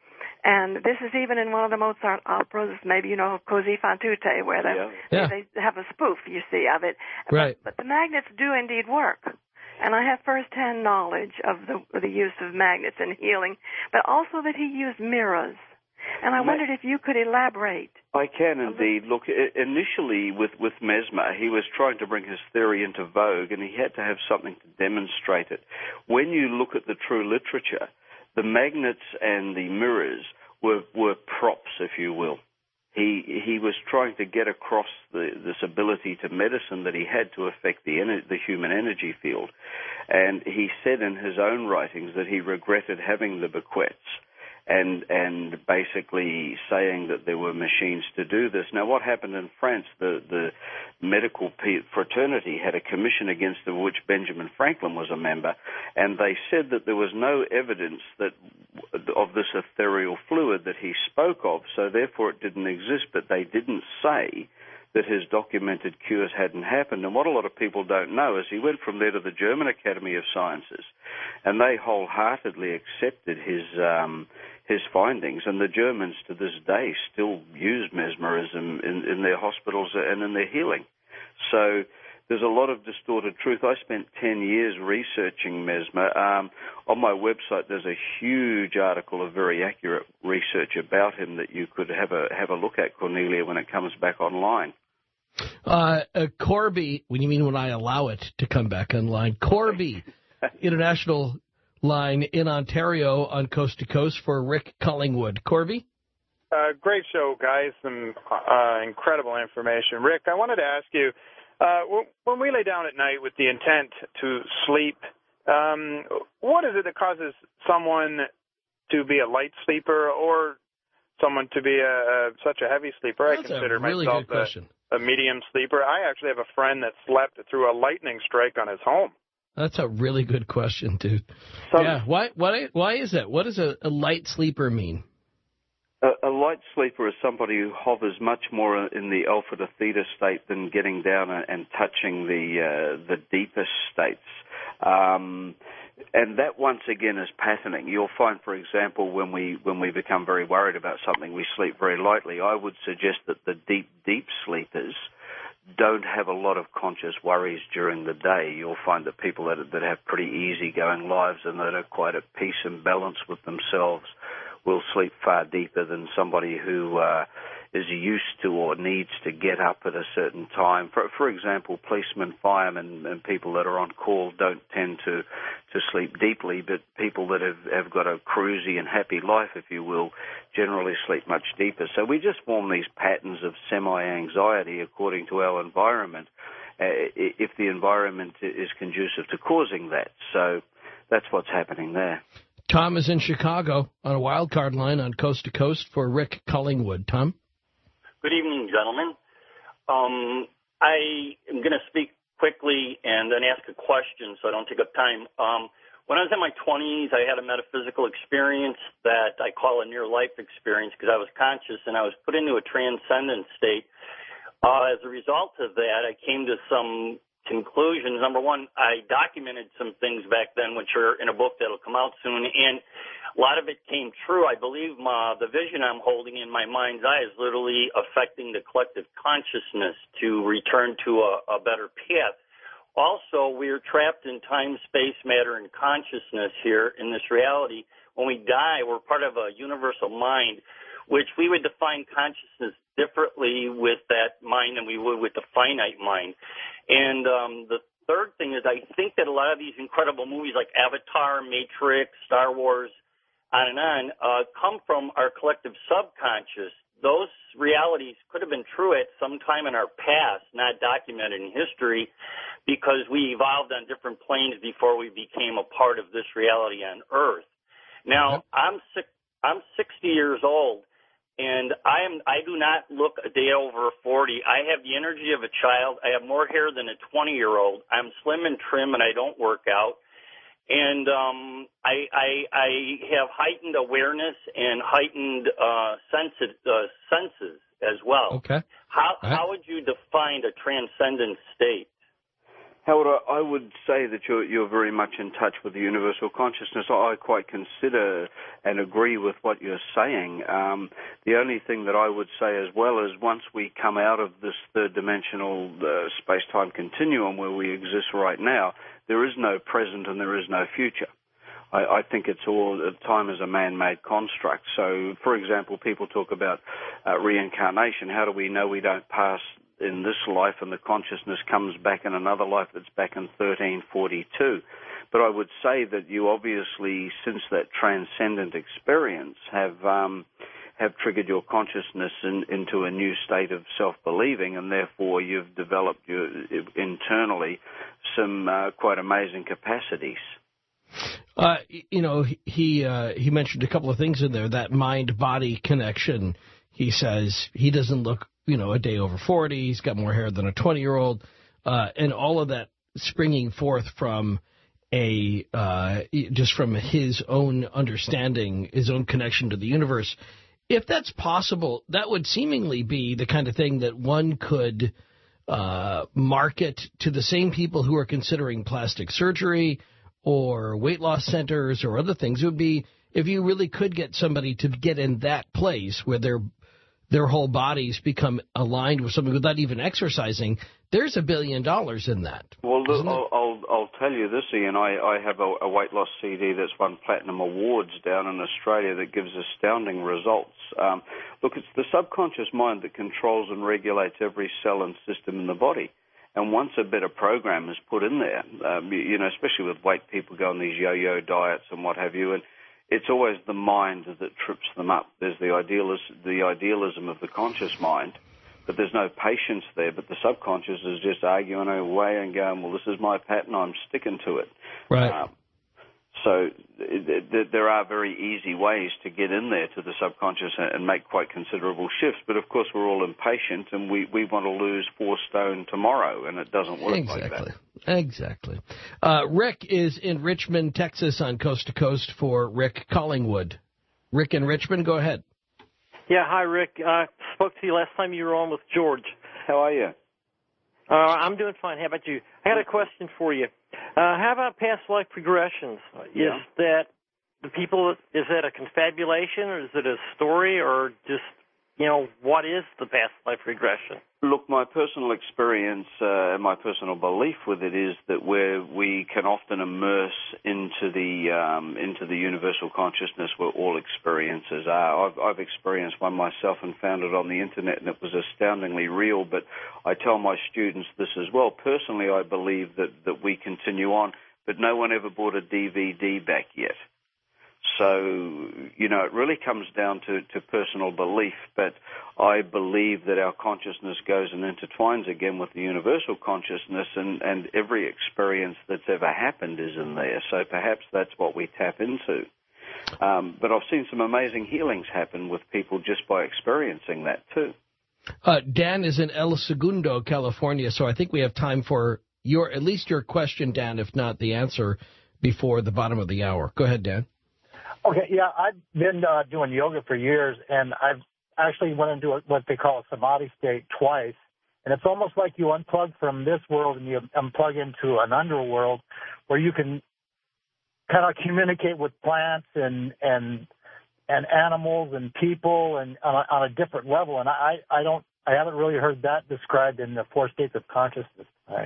And this is even in one of the Mozart operas, maybe you know Così fan tutte, where they, yeah. they have a spoof, you see, of it. Right. But, but the magnets do indeed work. And I have first-hand knowledge of the, the use of magnets in healing, but also that he used mirrors. And I Ma- wondered if you could elaborate. I can indeed. Look, initially with, with Mesmer, he was trying to bring his theory into vogue, and he had to have something to demonstrate it. When you look at the true literature, the magnets and the mirrors were, were props, if you will. He he was trying to get across the, this ability to medicine that he had to affect the ener- the human energy field. And he said in his own writings that he regretted having the bequests and and basically saying that there were machines to do this. Now, what happened in France, the, the medical fraternity had a commission against them, which Benjamin Franklin was a member, and they said that there was no evidence that of this ethereal fluid that he spoke of, so therefore it didn't exist, but they didn't say that his documented cures hadn't happened. And what a lot of people don't know is he went from there to the German Academy of Sciences, and they wholeheartedly accepted his um, his findings. And the Germans to this day still use mesmerism in, in their hospitals and in their healing. So there's a lot of distorted truth. I spent ten years researching Mesmer. Um, on my website, there's a huge article of very accurate research about him that you could have a have a look at, Cornelia, when it comes back online. Uh, uh, Corby, when you mean when I allow it to come back online, Corby, international line in Ontario on Coast to Coast for Rick Collingwood. Corby? Uh, great show, guys. Some uh, incredible information. Rick, I wanted to ask you, uh, when we lay down at night with the intent to sleep, um, what is it that causes someone to be a light sleeper, or someone to be a, a such a heavy sleeper. That's I consider a really myself good question. A, a medium sleeper. I actually have a friend that slept through a lightning strike on his home. That's a really good question, dude. So, yeah, why why why is that? What does a, a light sleeper mean? A, a light sleeper is somebody who hovers much more in the alpha to theta state than getting down and, and touching the uh, the deepest states. Um, and that, once again, is patterning. You'll find, for example, when we when we become very worried about something, we sleep very lightly. I would suggest that the deep, deep sleepers don't have a lot of conscious worries during the day. You'll find that people that, that have pretty easygoing lives and that are quite at peace and balance with themselves will sleep far deeper than somebody who uh, is used to or needs to get up at a certain time. For, for example, policemen, firemen, and people that are on call don't tend to, to sleep deeply, but people that have, have got a cruisy and happy life, if you will, generally sleep much deeper. So we just form these patterns of semi-anxiety according to our environment, uh, if the environment is conducive to causing that. So that's what's happening there. Tom is in Chicago on a wild card line on Coast to Coast for Rick Collingwood. Tom? Good evening, gentlemen. Um, I am going to speak quickly and then ask a question so I don't take up time. Um, when I was in my twenties, I had a metaphysical experience that I call a near-life experience because I was conscious and I was put into a transcendent state. Uh, as a result of that, I came to some conclusions. Number one, I documented some things back then, which are in a book that'll come out soon, and a lot of it came true. I believe my, the vision I'm holding in my mind's eye is literally affecting the collective consciousness to return to a, a better path. Also, we're trapped in time, space, matter, and consciousness here in this reality. When we die, we're part of a universal mind, which we would define consciousness differently with that mind than we would with the finite mind. And um, the third thing is I think that a lot of these incredible movies like Avatar, Matrix, Star Wars, on and on, uh, come from our collective subconscious. Those realities could have been true at some time in our past, not documented in history, because we evolved on different planes before we became a part of this reality on Earth. Now, I'm six, I'm sixty years old. And I am, I do not look a day over forty. I have the energy of a child. I have more hair than a twenty-year-old. I'm slim and trim, and I don't work out. And um, I, I, I have heightened awareness and heightened uh, senses, uh, senses as well. Okay. How, right. how would you define a transcendent state? Howard, I would say that you're, you're very much in touch with the universal consciousness. I quite consider and agree with what you're saying. Um, the only thing that I would say as well is once we come out of this third-dimensional uh, space-time continuum where we exist right now, there is no present and there is no future. I, I think it's all, time is a man-made construct. So, for example, people talk about uh, reincarnation. How do we know we don't pass in this life and the consciousness comes back in another life that's back in thirteen forty-two? But I would say that you obviously, since that transcendent experience, have um, have triggered your consciousness in, into a new state of self-believing, and therefore you've developed your, internally some uh, quite amazing capacities. Uh, you know, he uh, he mentioned a couple of things in there. That mind-body connection. He says he doesn't look, you know, a day over forty. He's got more hair than a twenty-year-old, uh, and all of that springing forth from a uh, just from his own understanding, his own connection to the universe. If that's possible, that would seemingly be the kind of thing that one could uh, market to the same people who are considering plastic surgery or weight loss centers or other things. It would be if you really could get somebody to get in that place where their their whole bodies become aligned with something without even exercising. There's a billion dollars in that. Well, look, I'll, I'll, I'll tell you this, Ian. I, I have a, a weight loss C D that's won platinum awards down in Australia that gives astounding results. Um, look, it's the subconscious mind that controls and regulates every cell and system in the body. And once a better program is put in there, um, you, you know, especially with weight, people go on these yo-yo diets and what have you, and it's always the mind that trips them up. There's the idealism, the idealism of the conscious mind, but there's no patience there. But the subconscious is just arguing away and going, well, this is my pattern, I'm sticking to it. Right. Um, So there are very easy ways to get in there to the subconscious and make quite considerable shifts. But, of course, we're all impatient, and we, we want to lose four stone tomorrow, and it doesn't work exactly. like that. Exactly. Uh, Rick is in Richmond, Texas on Coast to Coast for Rick Collingwood. Rick in Richmond, go ahead. Yeah, hi, Rick. I spoke to you last time you were on with George. How are you? Uh, I'm doing fine. How about you? I had a question for you. Uh, how about past life regressions? Yeah. Is that the people, is that a confabulation, or is it a story, or just, you know, what is the past life regression? Look, my personal experience uh, and my personal belief with it is that where we can often immerse into the um, into the universal consciousness where all experiences are. I've, I've experienced one myself and found it on the internet, and it was astoundingly real. But I tell my students this as well. Personally, I believe that, that we continue on, but no one ever bought a D V D back yet. So, you know, it really comes down to, to personal belief, but I believe that our consciousness goes and intertwines again with the universal consciousness, and, and every experience that's ever happened is in there. So perhaps that's what we tap into. Um, but I've seen some amazing healings happen with people just by experiencing that too. Uh, Dan is in El Segundo, California, so I think we have time for your at least your question, Dan, if not the answer, before the bottom of the hour. Go ahead, Dan. Okay, yeah, I've been uh, doing yoga for years, and I've actually went into what they call a samadhi state twice, and it's almost like you unplug from this world and you unplug into an underworld where you can kind of communicate with plants and and and animals and people and on a, on a different level. And I I don't I haven't really heard that described in the four states of consciousness. Right?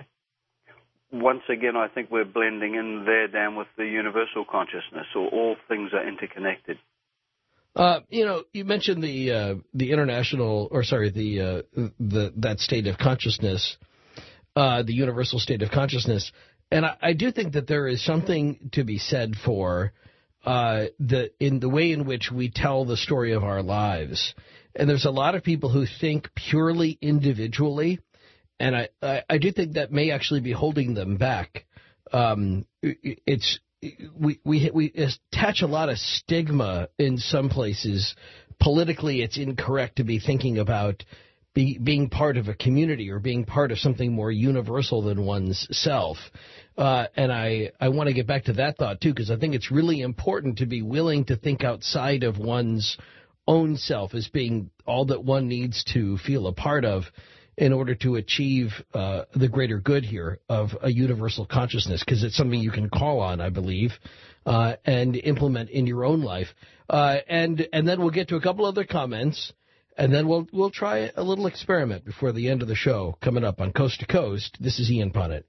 Once again, I think we're blending in there, Dan, with the universal consciousness, or all things are interconnected. Uh, you know, you mentioned the uh, the international, or sorry, the uh, the that state of consciousness, uh, the universal state of consciousness, and I, I do think that there is something to be said for uh, the in the way in which we tell the story of our lives. And there's a lot of people who think purely individually. And I, I, I do think that may actually be holding them back. Um, it's we, we we attach a lot of stigma in some places. Politically, it's incorrect to be thinking about be, being part of a community or being part of something more universal than one's self. Uh, and I, I want to get back to that thought, too, because I think it's really important to be willing to think outside of one's own self as being all that one needs to feel a part of, in order to achieve uh, the greater good here of a universal consciousness, because it's something you can call on, I believe, uh, and implement in your own life. Uh, and and then we'll get to a couple other comments, and then we'll we'll try a little experiment before the end of the show coming up on Coast to Coast. This is Ian Punnett.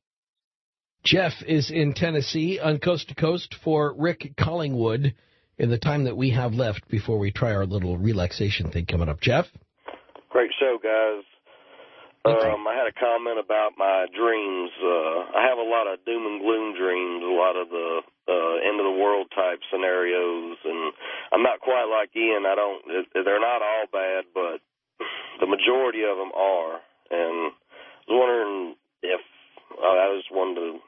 Jeff is in Tennessee on Coast to Coast for Rick Collingwood in the time that we have left before we try our little relaxation thing coming up. Jeff? Great show, guys. Um, I had a comment about my dreams. Uh, I have a lot of doom and gloom dreams, a lot of the uh, end of the world type scenarios, and I'm not quite like Ian. I don't. They're not all bad, but the majority of them are. And I was wondering if uh, I just wanted to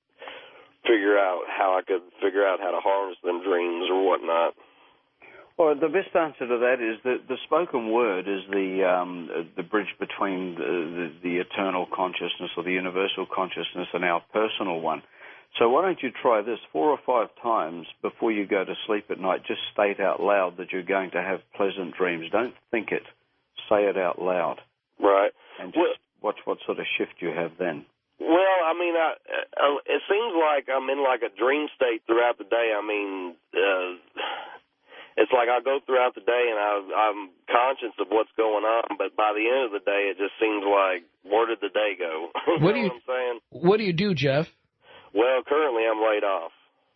figure out how I could figure out how to harness them dreams or whatnot. Well, the best answer to that is that the spoken word is the um, the bridge between the, the, the eternal consciousness or the universal consciousness and our personal one. So why don't you try this four or five times before you go to sleep at night? Just state out loud that you're going to have pleasant dreams. Don't think it. Say it out loud. Right. And just well, watch what sort of shift you have then. Well, I mean, I, I, it seems like I'm in like a dream state throughout the day. I mean, uh, it's like I go throughout the day and I, I'm conscious of what's going on, but by the end of the day, it just seems like, where did the day go? you what know do you, what I'm saying? What do you do, Jeff? Well, currently I'm laid off.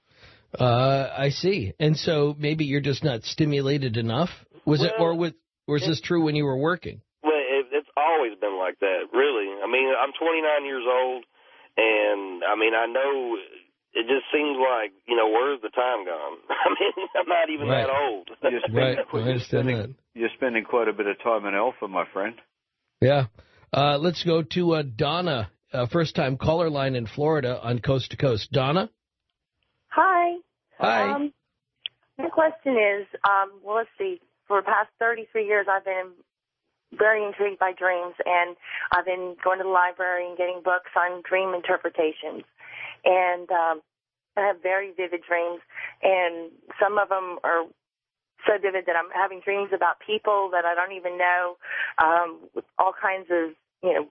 Uh, I see. And so maybe you're just not stimulated enough? Was well, it, or was, was this true when you were working? Well, it, it's always been like that, really. I mean, I'm twenty-nine years old, and, I mean, I know it just seems like, you know, where's the time gone? I mean, I'm not even right. that old. You're spending, right, I understand spending, that. You're spending quite a bit of time in Alpha, my friend. Yeah. Uh, let's go to uh, Donna, uh, first-time caller line in Florida on Coast to Coast. Donna? Hi. Hi. Um, my question is, um, well, let's see. For the past thirty-three years, I've been very intrigued by dreams, and I've been going to the library and getting books on dream interpretations. And um, I have very vivid dreams, and some of them are so vivid that I'm having dreams about people that I don't even know, um, with all kinds of, you know,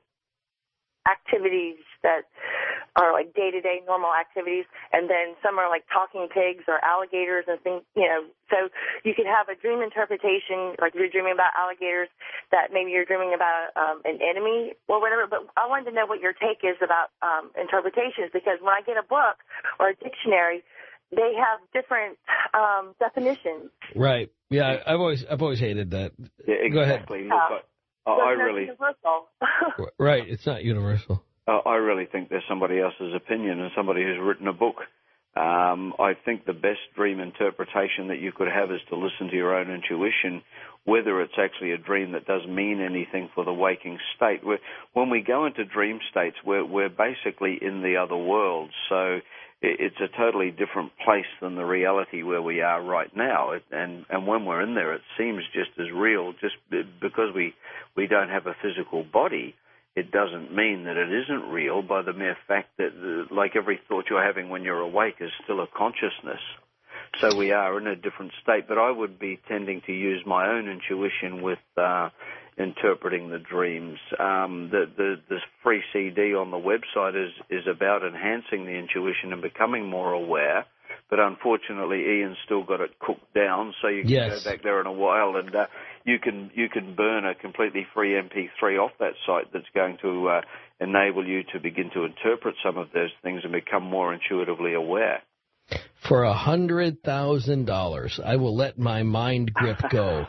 activities that are like day-to-day normal activities, and then some are like talking pigs or alligators and things, you know. So you could have a dream interpretation, like if you're dreaming about alligators, that maybe you're dreaming about um, an enemy or whatever. But I wanted to know what your take is about um, interpretations, because when I get a book or a dictionary, they have different um, definitions. Right. Yeah, I've always I've always hated that. Yeah, exactly. Go Look, ahead. I, I so really, universal. Right. It's not universal. uh, I really think there's somebody else's opinion and somebody who's written a book. Um, I think the best dream interpretation that you could have is to listen to your own intuition, whether it's actually a dream that doesn't mean anything for the waking state. We're, when we go into dream states, we're, we're basically in the other world. So it's a totally different place than the reality where we are right now. And, and when we're in there, it seems just as real. Just because we, we don't have a physical body, it doesn't mean that it isn't real by the mere fact that, uh, like every thought you're having when you're awake is still a consciousness. So we are in a different state. But I would be tending to use my own intuition with uh, interpreting the dreams. Um, the, the, the free C D on the website is, is about enhancing the intuition and becoming more aware. But unfortunately, Ian's still got it cooked down, so you can yes. go back there in a while, and uh, you can you can burn a completely free M P three off that site that's going to uh, enable you to begin to interpret some of those things and become more intuitively aware. For a hundred thousand dollars, I will let my mind grip go.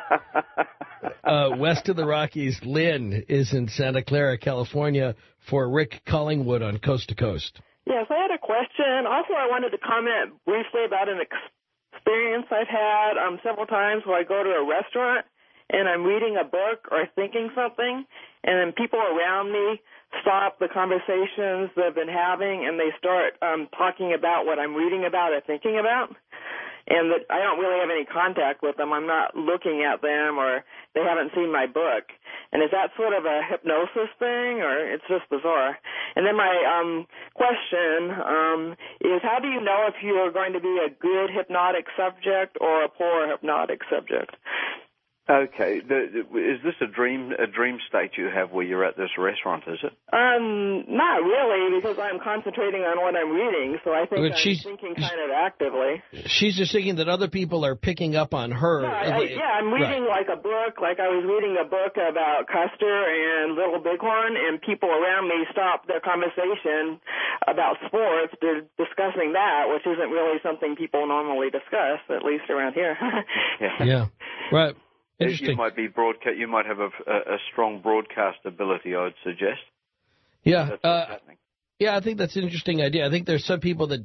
uh, west of the Rockies, Lynn is in Santa Clara, California, for Rick Collingwood on Coast to Coast. Yes, I had a question. Also, I wanted to comment briefly about an experience I've had um, several times where I go to a restaurant and I'm reading a book or thinking something, and then people around me stop the conversations they've been having and they start um, talking about what I'm reading about or thinking about, and that I don't really have any contact with them. I'm not looking at them, or they haven't seen my book. And is that sort of a hypnosis thing, or it's just bizarre? And then my um, question um, is, how do you know if you are going to be a good hypnotic subject or a poor hypnotic subject? Okay, the, the, is this a dream a dream state you have where you're at this restaurant, is it? Um, not really, because I'm concentrating on what I'm reading, so I think But I'm thinking kind of actively. She's just thinking that other people are picking up on her. Yeah, I, I, yeah I'm reading right. like a book, like I was reading a book about Custer and Little Bighorn, and people around me stopped their conversation about sports. They're discussing that, which isn't really something people normally discuss, at least around here. yeah. yeah, right. You might be broadcast. You might have a, a, a strong broadcast ability, I would suggest. Yeah, uh, yeah. I think that's an interesting idea. I think there's some people that.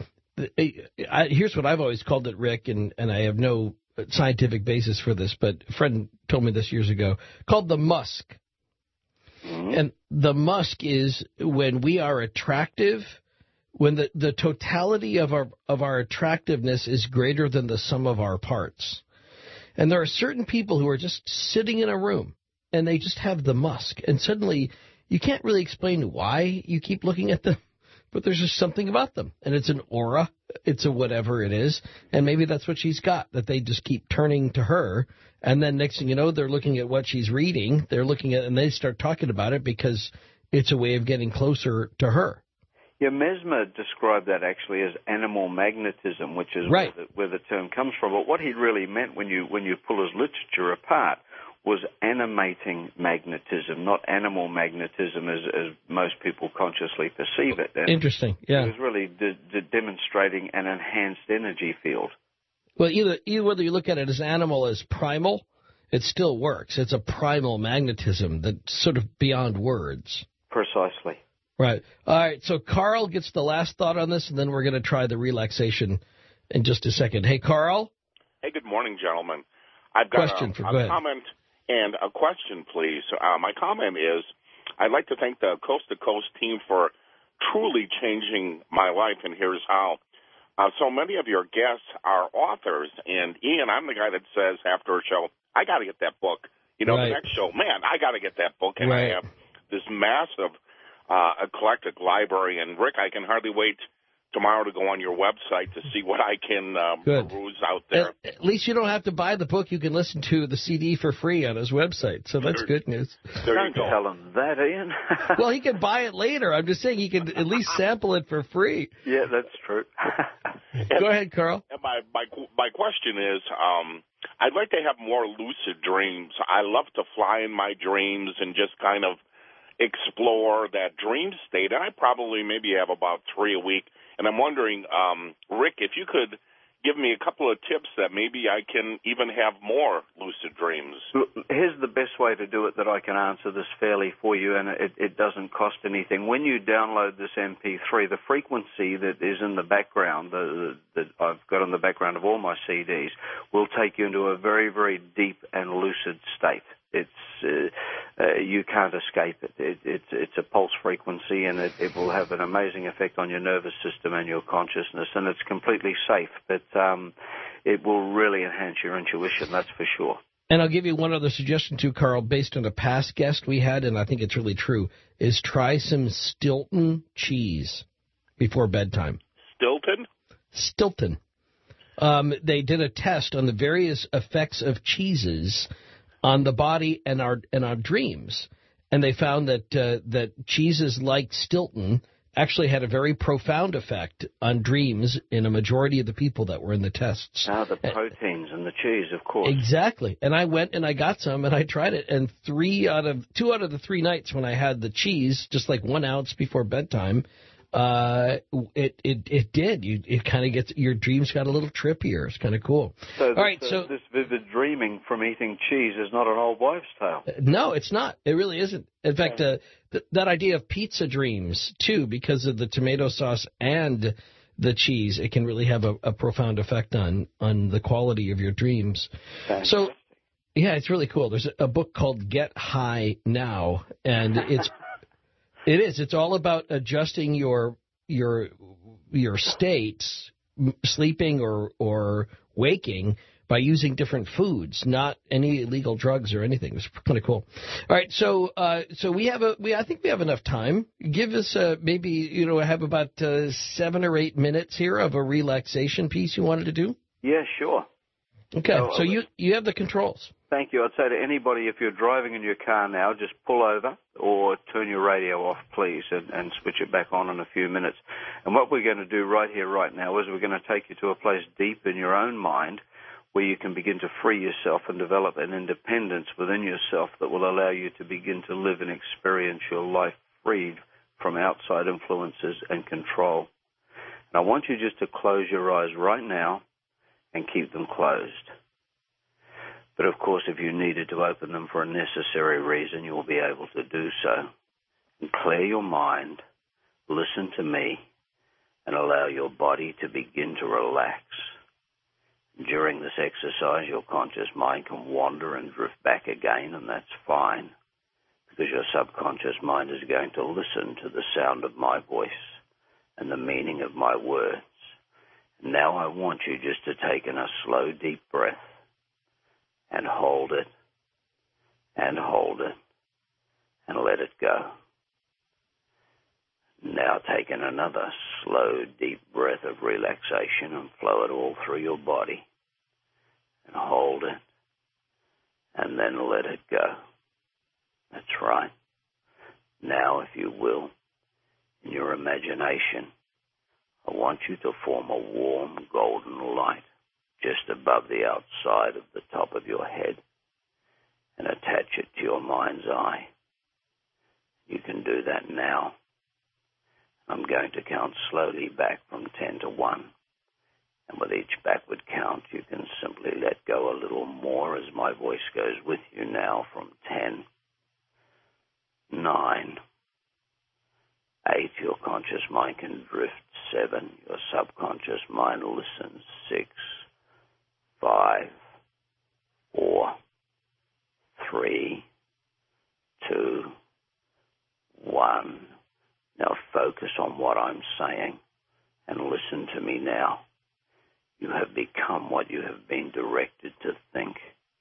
I, here's what I've always called it, Rick, and, and I have no scientific basis for this, but a friend told me this years ago, called the musk. Mm-hmm. And the musk is when we are attractive, when the, the totality of our of our attractiveness is greater than the sum of our parts. And there are certain people who are just sitting in a room, and they just have the musk. And suddenly, you can't really explain why you keep looking at them, but there's just something about them. And it's an aura. It's a whatever it is. And maybe that's what she's got, that they just keep turning to her. And then next thing you know, they're looking at what she's reading. They're looking at, and they start talking about it because it's a way of getting closer to her. Yeah, Mesmer described that actually as animal magnetism, which is right. where, the, where the term comes from. But what he really meant when you when you pull his literature apart was animating magnetism, not animal magnetism as, as most people consciously perceive it. And interesting, yeah. It was really de- de- demonstrating an enhanced energy field. Well, either, either whether you look at it as animal, as primal, it still works. It's a primal magnetism that's sort of beyond words. Precisely. Right. All right. So Carl gets the last thought on this, and then we're going to try the relaxation in just a second. Hey, Carl. Hey, good morning, gentlemen. I've got question a, for, a comment and a question, please. Uh, my comment is, I'd like to thank the Coast to Coast team for truly changing my life, and here's how. Uh, so many of your guests are authors, and Ian, I'm the guy that says after a show, I got to get that book. You know, right. the next show, man, I got to get that book. And right. I have this massive uh, eclectic library. And, Rick, I can hardly wait tomorrow to go on your website to see what I can um, peruse out there. At, at least you don't have to buy the book. You can listen to the C D for free on his website. So that's There, good news. There Don't you go. tell him that, Ian. Well, he can buy it later. I'm just saying he can at least sample it for free. Yeah, that's true. Go ahead, Carl. And my, my, my question is, um, I'd like to have more lucid dreams. I love to fly in my dreams and just kind of explore that dream state. And I probably maybe have about three a week. And I'm wondering, um, Rick, if you could give me a couple of tips that maybe I can even have more lucid dreams. Look, here's the best way to do it that I can answer this fairly for you, and it, it doesn't cost anything. When you download this M P three, the frequency that is in the background, the, the, that I've got in the background of all my C Ds, will take you into a very, very deep and lucid state. It's uh, uh, you can't escape it. it it's it's a pulse frequency, and it, it will have an amazing effect on your nervous system and your consciousness. And it's completely safe, but um, it will really enhance your intuition. That's for sure. And I'll give you one other suggestion too, Carl, based on a past guest we had, and I think it's really true. Is try some Stilton cheese before bedtime. Stilton? Stilton. Um, they did a test on the various effects of cheeses on the body and our and our dreams, and they found that uh, that cheeses like Stilton actually had a very profound effect on dreams in a majority of the people that were in the tests. Ah, the proteins and the cheese, of course. Exactly. And I went and I got some and I tried it, and three out of two out of the three nights when I had the cheese, just like one ounce before bedtime, uh, it it it did. You it kind of gets your dreams got a little trippier. It's kind of cool. So this, all right, uh, so this vivid dreaming from eating cheese is not an old wives' tale. no, it's not. It really isn't. In fact, uh, th- that idea of pizza dreams too, because of the tomato sauce and the cheese, it can really have a, a profound effect on on the quality of your dreams. Fantastic. So, yeah, it's really cool. There's a, a book called Get High Now, and it's it is. It's all about adjusting your your your states, sleeping or or waking, by using different foods, not any illegal drugs or anything. It's kind of cool. All right, so uh, so we have a we I think we have enough time. Give us uh, maybe you know have about uh, seven or eight minutes here of a relaxation piece you wanted to do. Yeah, sure. Okay, So, so uh, you you have the controls. Thank you. I'd say to anybody, if you're driving in your car now, just pull over or turn your radio off, please, and, and switch it back on in a few minutes. And what we're going to do right here, right now, is we're going to take you to a place deep in your own mind where you can begin to free yourself and develop an independence within yourself that will allow you to begin to live and experience your life freed from outside influences and control. And I want you just to close your eyes right now and keep them closed. But, of course, if you needed to open them for a necessary reason, you will be able to do so. And clear your mind, listen to me, and allow your body to begin to relax. During this exercise, your conscious mind can wander and drift back again, and that's fine, because your subconscious mind is going to listen to the sound of my voice and the meaning of my words. Now I want you just to take in a slow, deep breath and hold it, and hold it, and let it go. Now take in another slow, deep breath of relaxation and flow it all through your body, and hold it, and then let it go. That's right. Now, if you will, in your imagination, I want you to form a warm golden light just above the outside of the top of your head and attach it to your mind's eye. You can do that now. I'm going to count slowly back from ten to one. And with each backward count, you can simply let go a little more as my voice goes with you now from ten, nine, eight, your conscious mind can drift, seven, your subconscious mind listens, six, five, four, three, two, one. Now focus on what I'm saying and listen to me now. You have become what you have been directed to think.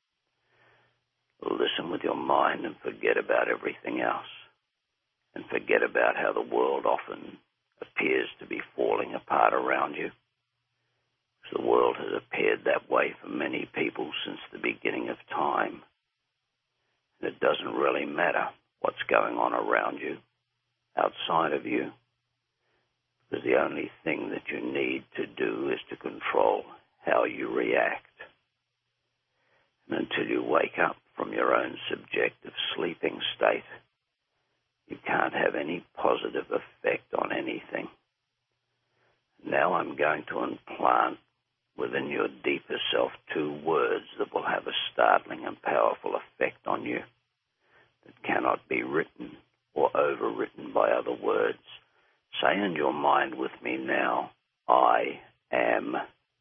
Listen with your mind and forget about everything else. And forget about how the world often appears to be falling apart around you. Because the world has appeared that way for many people since the beginning of time. And it doesn't really matter what's going on around you, outside of you. Because the only thing that you need to do is to control how you react. And until you wake up from your own subjective sleeping state, you can't have any positive effect on anything. Now I'm going to implant within your deeper self two words that will have a startling and powerful effect on you that cannot be written or overwritten by other words. Say in your mind with me now, I am.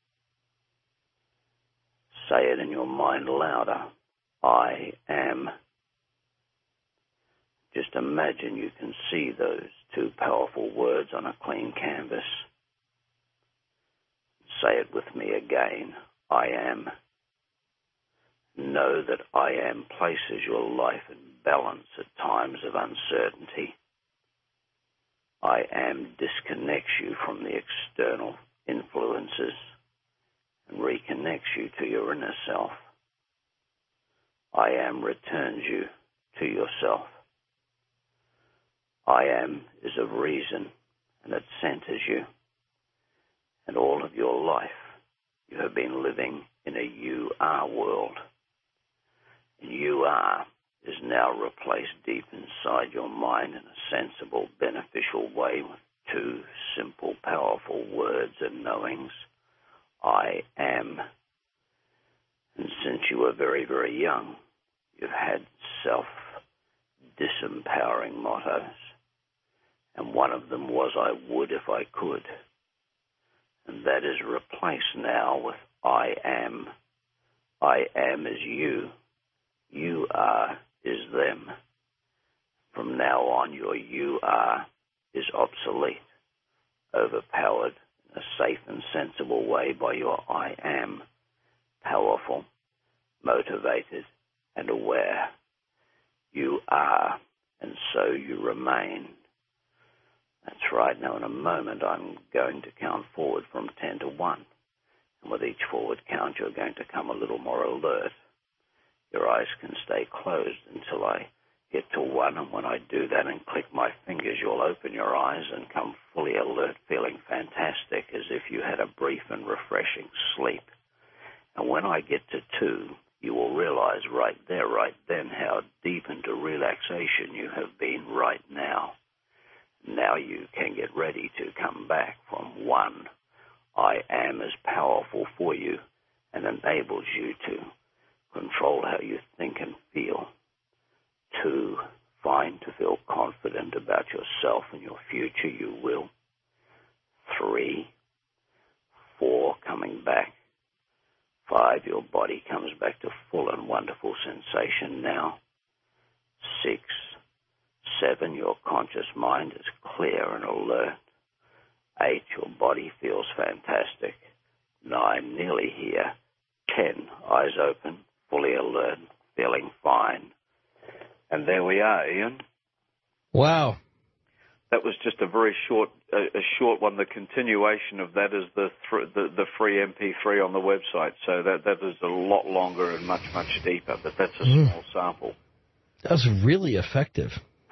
Say it in your mind louder, I am. Just imagine you can see those two powerful words on a clean canvas. Say it with me again, I am. Know that I am places your life in balance at times of uncertainty. I am disconnects you from the external influences and reconnects you to your inner self. I am returns you to yourself. I am is of reason, and it centers you. And all of your life, you have been living in a you are world. And you are is now replaced deep inside your mind in a sensible, beneficial way with two simple, powerful words and knowings. I am. And since you were very, very young, you've had self-disempowering mottos. And one of them was, I would if I could. And that is replaced now with, I am. I am is you. You are is them. From now on, your you are is obsolete, overpowered in a safe and sensible way by your I am, powerful, motivated, and aware. You are, and so you remain. That's right. Now, in a moment, I'm going to count forward from ten to one. And with each forward count, you're going to come a little more alert. Your eyes can stay closed until I get to one. And when I do that and click my fingers, you'll open your eyes and come fully alert, feeling fantastic, as if you had a brief and refreshing sleep. And when I get to two, you will realize right there, right then, how deep into relaxation you have been right now. Now you can get ready to come back from one. I am is powerful for you and enables you to control how you think and feel. Two, find to feel confident about yourself and your future, you will. Three, four, coming back. Five, your body comes back to full and wonderful sensation now. Six, seven, your conscious mind is clear and alert. Eight, your body feels fantastic. Nine, nearly here. Ten, eyes open, fully alert, feeling fine. And there we are, Ian. Wow. That was just a very short, a, a short one. The continuation of that is the, th- the the free M P three on the website. So that that is a lot longer and much much deeper. But that's a mm. small sample. That was really effective.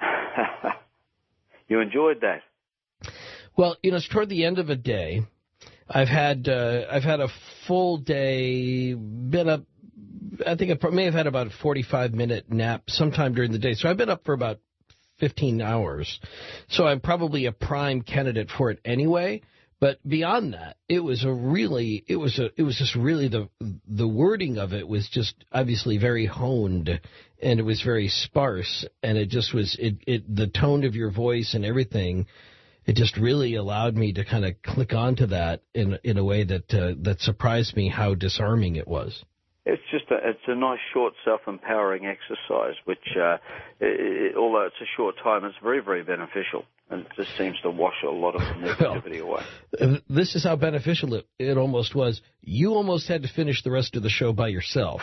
You enjoyed that? Well, you know, it's toward the end of a day. I've had uh, I've had a full day. Been up. I think I may have had about a forty-five minute nap sometime during the day. So I've been up for about fifteen hours. So I'm probably a prime candidate for it anyway. But beyond that, it was a really, it was a, it was just really the, the wording of it was just obviously very honed, and it was very sparse, and it just was, it, it, the tone of your voice and everything, it just really allowed me to kind of click onto that in, in a way that, uh, that surprised me how disarming it was. It's just a, it's a nice short self-empowering exercise, which, uh, it, although it's a short time, it's very, very beneficial. And just seems to wash a lot of the negativity away. This is how beneficial it, it almost was. You almost had to finish the rest of the show by yourself.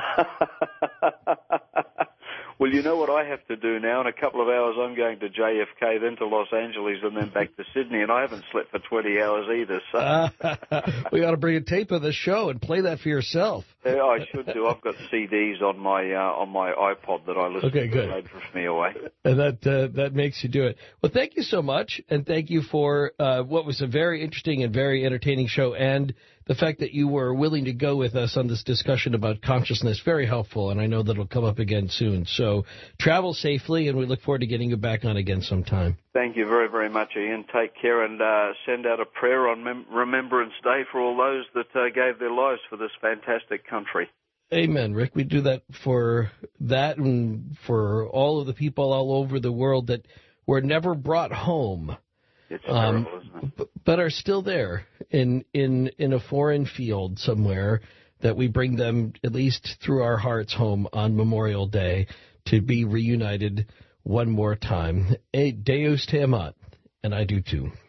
Well, you know what I have to do now? In a couple of hours, I'm going to J F K, then to Los Angeles, and then back to Sydney, and I haven't slept for twenty hours either. So we ought to bring a tape of the show and play that for yourself. Yeah, I should do. I've got C Ds on my uh, on my iPod that I listen okay, to. Good. That drift me away. And that uh, that makes you do it. Well, thank you so much, and thank you for uh, what was a very interesting and very entertaining show, and the fact that you were willing to go with us on this discussion about consciousness. Very helpful, and I know that it'll come up again soon. So travel safely, and we look forward to getting you back on again sometime. Thank you very, very much, Ian. Take care, and uh, send out a prayer on Mem- Remembrance Day for all those that uh, gave their lives for this fantastic country. Amen, Rick. We do that for that and for all of the people all over the world that were never brought home. It's terrible, um, isn't it? But are still there in, in, in a foreign field somewhere, that we bring them, at least through our hearts, home on Memorial Day to be reunited one more time. Deus te amat, and I do too.